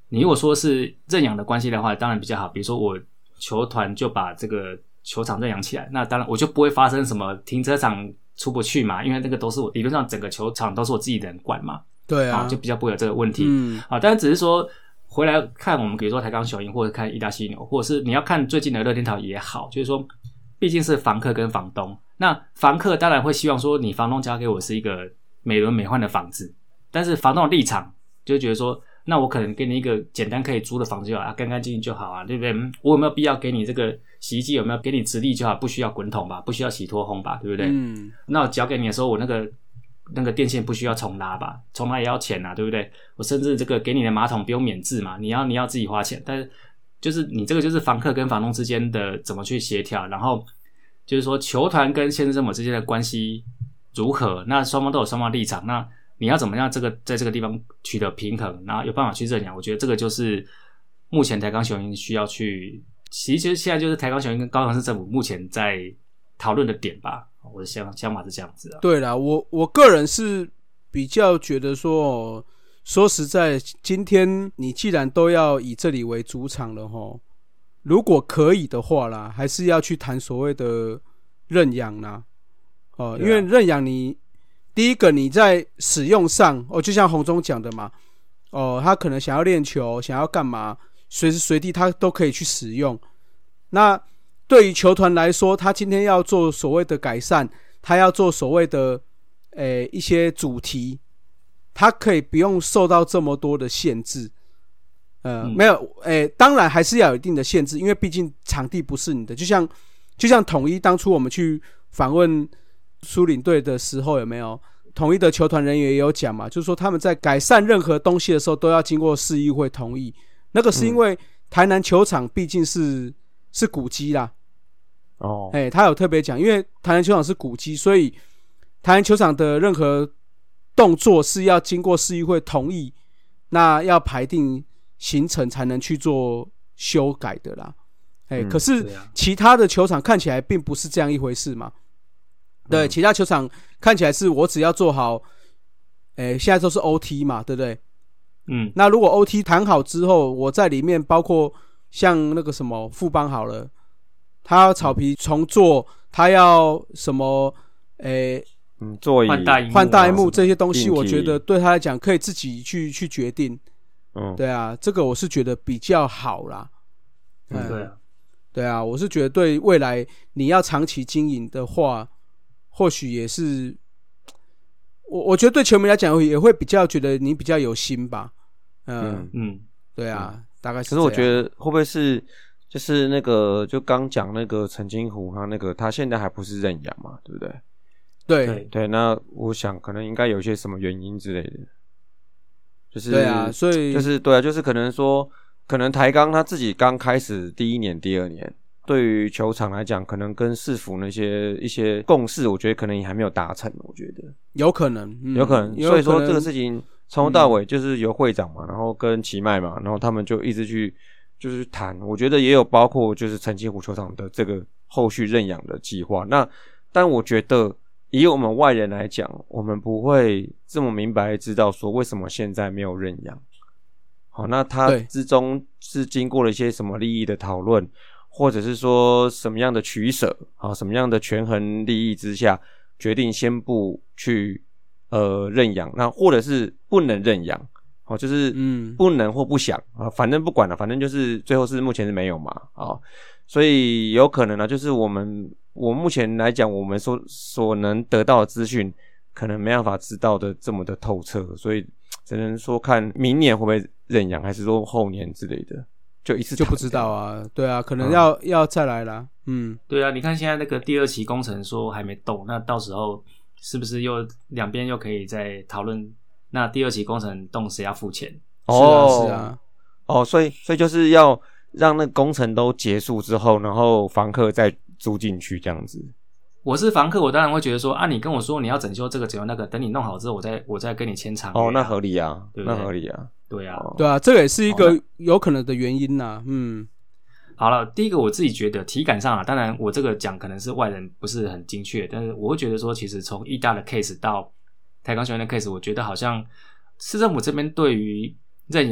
你如果说是认养的关系的话，当然比较好。比如说我球团就把这个球场认养起来，那当然我就不会发生什么停车场出不去嘛，因为那个都是我理论上整个球场都是我自己的人管嘛。 对啊， 就比较不会有这个问题。 嗯， 啊，但是只是说回来看我们比如说台钢雄鹰或者看义大犀牛，或者是你要看最近的乐天桃也好，就是说毕竟是房客跟房东，那房客当然会希望说你房东交给我是一个美轮美奂的房子，但是房东的立场就会觉得说，那我可能给你一个简单可以租的房子就好啊，干干净净就好啊，对不对？嗯，我有没有必要给你这个洗衣机？有没有给你直立就好？不需要滚筒吧？不需要洗脱烘吧？对不对？嗯，那我交给你的时候，我那个那个电线不需要重拉吧？重拉也要钱啊，对不对？我甚至这个给你的马桶不用免治嘛，你要你要自己花钱，但是就是你这个就是房客跟房东之间的怎么去协调，然后就是说球团跟县政府之间的关系如何？那双方都有双方的立场，那你要怎么样这个在这个地方取得平衡，然后有办法去认养？我觉得这个就是目前台钢雄鹰需要去，其实现在就是台钢雄鹰跟高雄市政府目前在讨论的点吧。我的想想法是这样子啊。 对啦，我我个人是比较觉得说，说实在，今天你既然都要以这里为主场了齁，如果可以的话啦，还是要去谈所谓的认养啦。哦、呃，因为认养你第一个你在使用上，哦，就像洪忠讲的嘛，哦，他可能想要练球，想要干嘛，随时随地他都可以去使用。那对于球团来说，他今天要做所谓的改善，他要做所谓的诶、欸、一些主题，他可以不用受到这么多的限制。呃，嗯、没有，诶、欸，当然还是要有一定的限制，因为毕竟场地不是你的。就像就像统一当初我们去访问苏领队的时候，有没有统一的球团人员也有讲嘛？就是说他们在改善任何东西的时候，都要经过市议会同意。那个是因为台南球场毕竟是是古迹啦。哦，哎、欸，他有特别讲，因为台南球场是古迹，所以台南球场的任何动作是要经过市议会同意，那要排定行程才能去做修改的啦。哎、欸嗯，可是其他的球场看起来并不是这样一回事嘛。对，嗯、其他球场看起来是我只要做好，哎、欸，现在都是 O T 嘛，对不对？嗯，那如果 O T 谈好之后，我在里面包括像那个什么富邦好了。他要草皮重做，他要什么？诶、欸， 嗯，座椅换大荧幕、 换大荧幕这些东西，我觉得对他来讲可以自己去去决定。嗯，对啊，这个我是觉得比较好啦。 嗯，对啊， 对啊，我是觉得对未来你要长期经营的话，或许也是，我我觉得对球迷来讲也会比较觉得你比较有心吧。呃、嗯嗯，对啊，嗯、大概是。 可是我觉得会不会是？就是那个，就刚讲那个陈金湖，他那个他现在还不是认养嘛，对不对？ 对对，那我想可能应该有一些什么原因之类的，就是对啊，所以就是对啊，就是可能说，可能台钢他自己刚开始第一年、第二年，对于球场来讲，可能跟市府那些一些共识，我觉得可能也还没有达成，我觉得有可能，嗯、 有可能，所以说这个事情从头到尾就是由会长嘛，嗯、然后跟奇迈嘛，然后他们就一直去。就是谈，我觉得也有包括就是澄清湖球场的这个后续认养的计划。那但我觉得以我们外人来讲，我们不会这么明白知道说为什么现在没有认养。好，那它之中是经过了一些什么利益的讨论，或者是说什么样的取舍啊，什么样的权衡利益之下，决定先不去呃认养，那或者是不能认养。哦，就是不能或不想啊、嗯，反正不管了，反正就是最后是目前是没有嘛，啊，所以有可能呢，就是我们我目前来讲，我们所所能得到的资讯，可能没办法知道的这么的透彻，所以只能说看明年会不会认养，还是说后年之类的，就一次就不知道啊，对啊，可能要、嗯、要再来啦，嗯， 对啊，你看现在那个第二期工程说还没动，那到时候是不是又两边又可以再讨论？那第二期工程动谁要付钱？ 哦， 是啊，是啊， 哦，所以所以就是要让那工程都结束之后，然后房客再租进去这样子。 我是房客，我当然会觉得说啊，你跟我说你要整修这个整修那个，等你弄好之后，我再我再跟你签长约、啊。 哦，那合理啊， 对不对？ 那合理啊， 对啊， 对啊，这个也是一个有可能的原因呐、啊。嗯， 好了，第一个我自己觉得体感上啊，当然我这个讲可能是外人不是很精确，但是我会觉得说，其实从义大的 case 到台钢雄鹰的 case， 我觉得好像市政府这边对于认养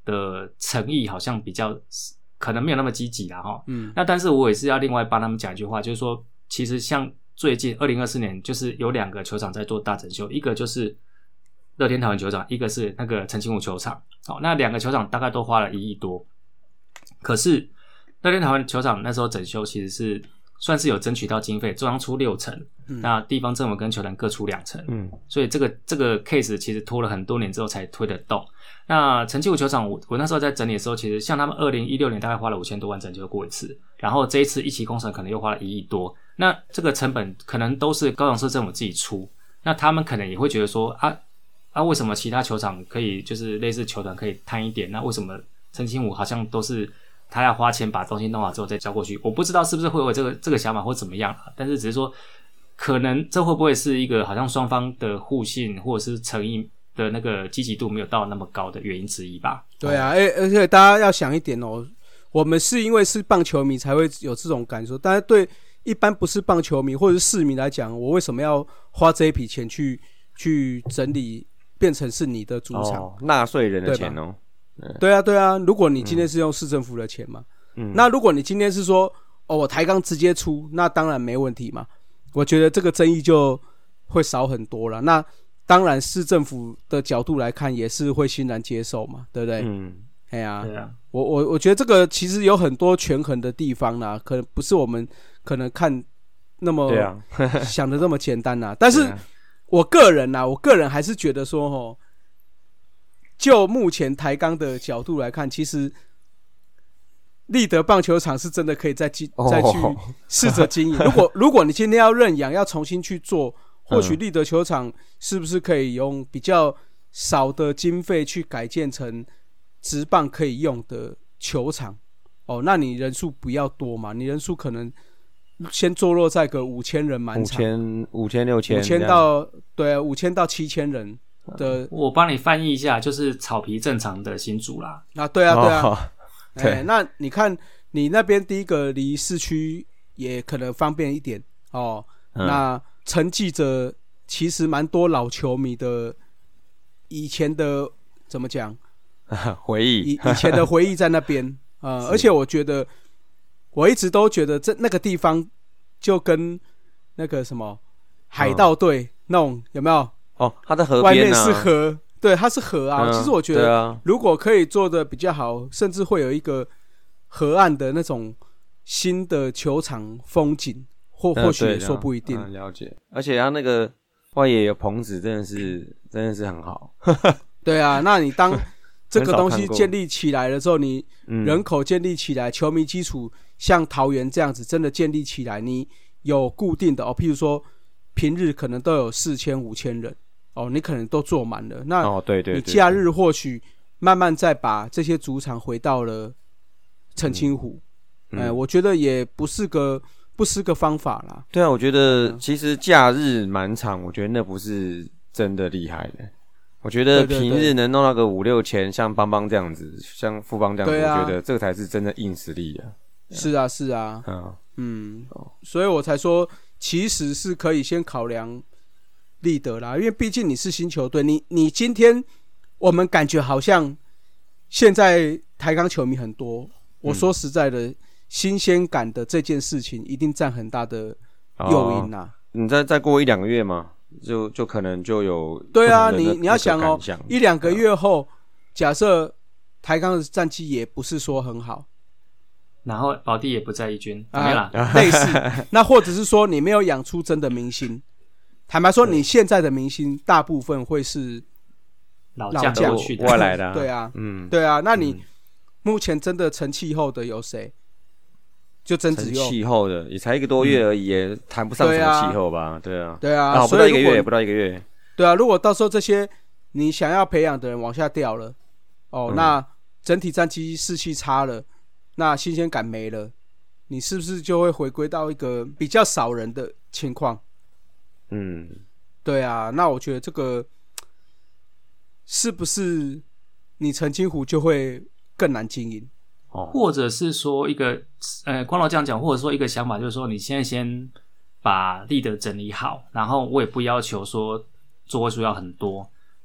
的诚意好像比较可能没有那么积极啦齁。 嗯， 那但是我也是要另外帮他们讲一句话，就是说其实像最近二零二四年就是有两个球场在做大整修，一个就是乐天桃园球场，一个是那个澄清湖球场。好，那两个球场大概都花了一亿多，可是乐天桃园球场那时候整修其实是算是有争取到经费，中央出六成、嗯，那地方政府跟球团各出两成，嗯，所以这个这个 case 其实拖了很多年之后才推得动。那澄清湖球场我我那时候在整理的时候，其实像他们二零一六年大概花了五千多万整修过一次，然后这一次一期工程可能又花了一亿多，那这个成本可能都是高雄市政府自己出，那他们可能也会觉得说啊啊为什么其他球场可以就是类似球团可以摊一点，那为什么澄清湖好像都是他要花钱把东西弄好之后再交过去？我不知道是不是会有这个这个想法或怎么样，但是只是说可能这会不会是一个好像双方的互信或者是诚意的那个积极度没有到那么高的原因之一吧。 对啊，欸、而且大家要想一点哦，我们是因为是棒球迷才会有这种感受，但是对一般不是棒球迷或者是市民来讲，我为什么要花这一笔钱去去整理变成是你的主场？ 纳税人的钱哦。 对啊对啊，如果你今天是用市政府的钱嘛、嗯、那如果你今天是说哦我台钢直接出，那当然没问题嘛，我觉得这个争议就会少很多了。那当然市政府的角度来看也是会欣然接受嘛，对不对？嗯，哎呀，对啊，我我我觉得这个其实有很多权衡的地方啦，可能不是我们可能看那么想的那么简单啦。但是我个人啦，我个人还是觉得说齁，就目前台钢的角度来看，其实立德棒球场是真的可以再去、oh. 再去试着经营。如果如果你今天要认养，要重新去做，或许立德球场是不是可以用比较少的经费去改建成职棒可以用的球场？哦，那你人数不要多嘛，你人数可能先坐落在个五千人满场，五千、 五千、六千、 五千到对五千到七千人。的我帮你翻译一下，就是草皮正常的新竹啦。 啊，对啊，对啊， 哦、对、 欸。那你看，你那边第一个离市区也可能方便一点哦。嗯、那承继着其实蛮多老球迷的以前的怎么讲回忆， 以以前的回忆在那边呃，而且我觉得我一直都觉得这那个地方就跟那个什么海盗队那种、嗯、有没有？ 哦，它在河边啊， 外面是河，对，它是河啊、嗯。其实我觉得， 啊、 如果可以做的比较好，甚至会有一个河岸的那种新的球场风景，或或许也说不一定。 嗯嗯、了解，而且它那个外野有棚子，真的是真的是很好。 对啊，那你当这个东西建立起来了之后，你人口建立起来，球迷基础像桃园这样子真的建立起来，你有固定的哦，譬如说平日可能都有四千、五千人。哦，你可能都坐满了，那哦，对对， 你假日或许慢慢再把这些主场回到了澄清湖，哎、嗯欸，我觉得也不是个不是个方法啦。 对啊，我觉得其实假日满场，我觉得那不是真的厉害的。我觉得平日能弄到个五六千，像邦邦这样子，像富邦这样子，啊、我觉得这个才是真的硬实力啊。 是啊，是啊，嗯嗯，所以我才说，其实是可以先考量立德啦，因为毕竟你是新球队，你你今天我们感觉好像现在台钢球迷很多，我说实在的，嗯、新鲜感的这件事情一定占很大的诱因呐、啊哦。你再再过一两个月嘛，就就可能就有对啊，你你要想哦，一两个月后，假设台钢的战绩也不是说很好， 然后保地也不在一军，啊、没啦， 类似，那或者是说你没有养出真的明星。坦白说，你现在的明星大部分会是老将老去的外来的、啊， 对啊， 嗯， 对啊。那你目前真的成气候的有谁？就真只有气候的，也才一个多月而已，也谈不上什么气候吧？对啊， 对啊， 啊不到一个月，不到一个月。 对啊，如果到时候这些你想要培养的人往下掉了，哦，嗯、那整体战绩士气差了，那新鲜感没了，你是不是就会回归到一个比较少人的情况？ 嗯， 对啊，那我觉得这个是不是你澄清湖就会更难经营？ 哦，或者是说一个呃，光头这样讲，或者说一个想法，就是说你现在先把立德整理好，然后我也不要求说座位数要很多，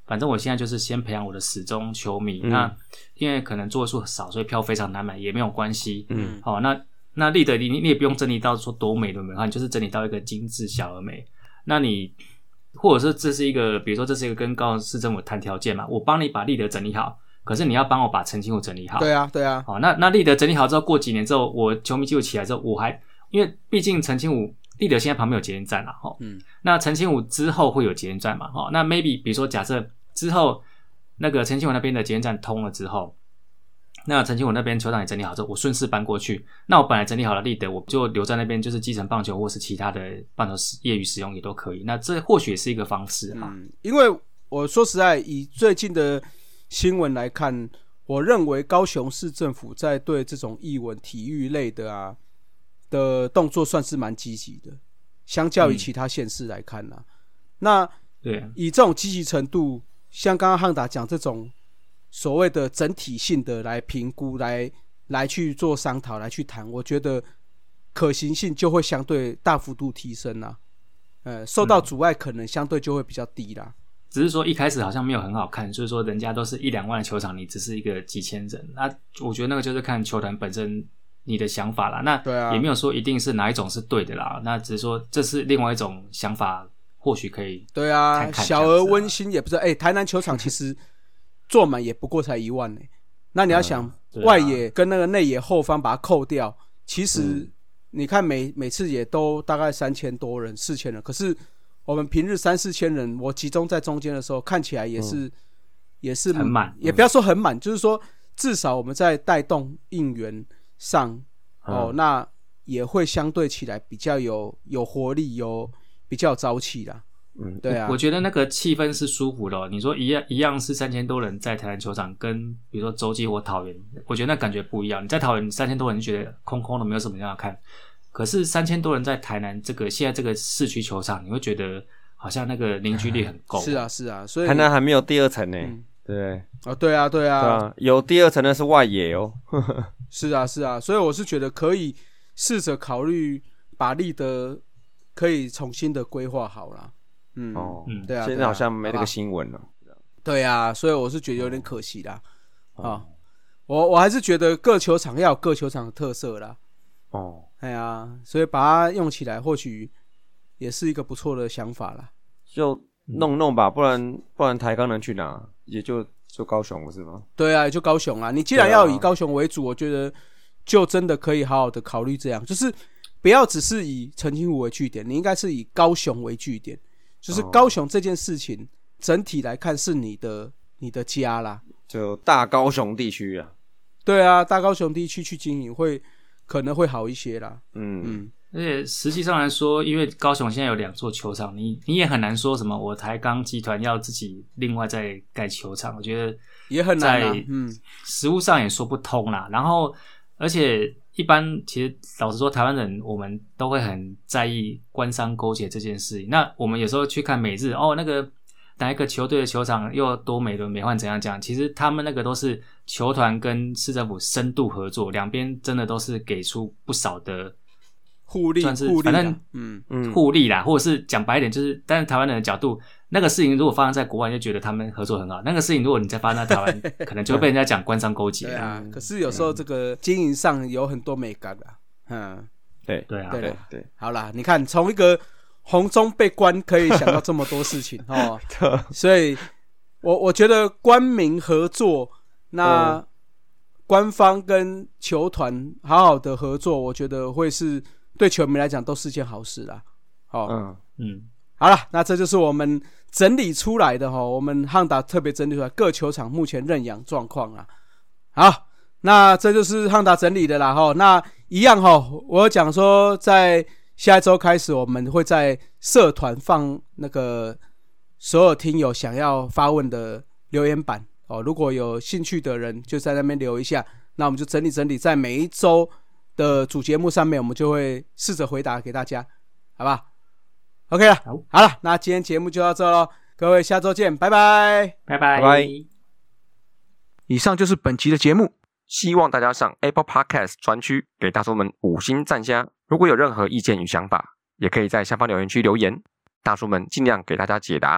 反正我现在就是先培养我的死忠球迷。嗯、那因为可能座位数少，所以票非常难买，也没有关系。嗯，好、哦，那那立德你你也不用整理到说多美的美，你就是整理到一个精致小而美。那你或者是这是一个，比如说这是一个跟高雄市政府谈条件嘛，我帮你把立德整理好，可是你要帮我把澄清湖整理好。 对啊，对啊。 好、哦，那那立德整理好之后，过几年之后，我球迷基础起来之后，我还因为毕竟澄清湖。立德现在旁边有捷运站啦，齁，嗯，那澄清湖之后会有捷运站嘛，齁，那 maybe 比如说假设之后那个澄清湖那边的捷运站通了之后，那澄清湖那边球场也整理好之后，我顺势搬过去，那我本来整理好了立德，我就留在那边，就是基层棒球或是其他的棒球业余使用也都可以，那这或许也是一个方式啊。 嗯，因为我说实在，以最近的新闻来看，我认为高雄市政府在对这种艺文体育类的啊。的动作算是蛮积极的，相较于其他县市来看啦、啊嗯、那对以这种积极程度，像刚刚汉达讲这种所谓的整体性的来评估，来来去做商讨，来去谈，我觉得可行性就会相对大幅度提升啦、啊，呃，受到阻碍可能相对就会比较低啦。 只是说一开始好像没有很好看，就是说人家都是一两万的球场，你只是一个几千人，那我觉得那个就是看球团本身。你的想法啦，那也没有说一定是哪一种是对的啦，那只是说这是另外一种想法，或许可以看看对啊，小而温馨也不是。哎、欸，台南球场其实坐满也不过才一万呢、欸。那你要想、嗯啊、外野跟那个内野后方把它扣掉，其实你看每每次也都大概三千多人、四千人，可是我们平日三四千人，我集中在中间的时候，看起来也是、嗯、也是很满， 也不要说很满、嗯，就是说至少我们在带动应援。上哦、嗯，那也会相对起来比较有有活力，有比较有朝气啦。嗯，对啊， 我觉得那个气氛是舒服的、哦。你说一样一样是三千多人在台南球场，跟比如说洲际或桃园，我觉得那感觉不一样。你在桃园三千多人觉得空空的，没有什么样看。可是三千多人在台南这个现在这个市区球场，你会觉得好像那个凝聚力很够。 是啊，是啊，所以台南还没有第二层呢。嗯对哦，对啊，对啊， 对啊，有第二层的是外野哦。 是啊，是啊，所以我是觉得可以试着考虑把立德可以重新的规划好啦。嗯，哦，对啊， 现在好像没那个新闻了。 对啊，所以我是觉得有点可惜啦。哦，哦我我还是觉得各球场要有各球场的特色啦。哦，哎呀，所以把它用起来，或许也是一个不错的想法啦。 就弄弄吧，不然不然台钢能去哪？也就就高雄不是吗？ 对啊，就高雄啊！你既然要以高雄为主，我觉得就真的可以好好的考虑这样，就是不要只是以澄清湖为据点，你应该是以高雄为据点，就是高雄这件事情、哦、整体来看是你的你的家啦， 就大高雄地区啊。 对啊，大高雄地区去经营会可能会好一些啦。嗯嗯。而且实际上来说，因为高雄现在有两座球场，你你也很难说什么我台钢集团要自己另外再盖球场，我觉得也很难啊。嗯，实务上也说不通啦。然后，而且一般其实老实说，台湾人我们都会很在意官商勾结这件事情。那我们有时候去看美日，哦，那个哪一个球队的球场又多美轮美奂怎样讲？其实他们那个都是球团跟市政府深度合作，两边真的都是给出不少的。 互利， 算是互利， 反正嗯嗯，互利啦，或者是讲白一点，就是但是台湾人的角度，那个事情如果发生在国外，就觉得他们合作很好；那个事情如果你再发生在台湾，可能就会被人家讲官商勾结。 对啊，可是有时候这个经营上有很多美感啊。嗯， 对对啊， 对对对。 好啦，你看从一个红中被关，可以想到这么多事情哦。所以我我觉得官民合作，那官方跟球团好好的合作，我觉得会是。对球迷来讲都是件好事啦。好、哦，嗯嗯，好了，那这就是我们整理出来的哈，我们汉达特别整理出来各球场目前认养状况啦。好，那这就是汉达整理的啦哈。那一样哈，我讲说在下一周开始，我们会在社团放那个所有听友想要发问的留言板哦。如果有兴趣的人就在那边留一下，那我们就整理整理，在每一周。的主节目上面，我们就会试着回答给大家，好吧 ？OK 了，好，好了，那今天节目就到这咯，各位下周见，拜拜， 拜拜， 拜拜。 以上就是本期的节目， 希望大家上 Apple Podcast 专区给大叔们五星赞加。如果有任何意见与想法，也可以在下方留言区留言，大叔们尽量给大家解答。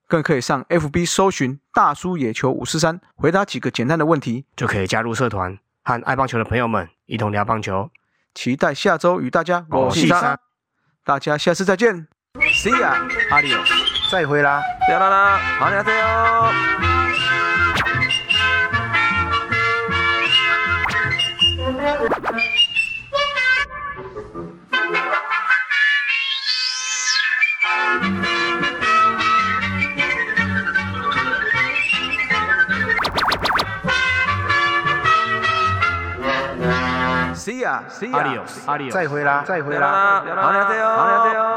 更可以上 F B 搜寻大叔野球五四三，回答几个简单的问题， 就可以加入社团，和爱棒球的朋友们一同聊棒球。 期待下周与大家我是三， 大家下次再见 ，See ya， Adios， 再会啦， 再见啦，好，再见哦。 See ya，See ya， Adios， 再会啦，再会啦， 好，再见哦，好，再见哦。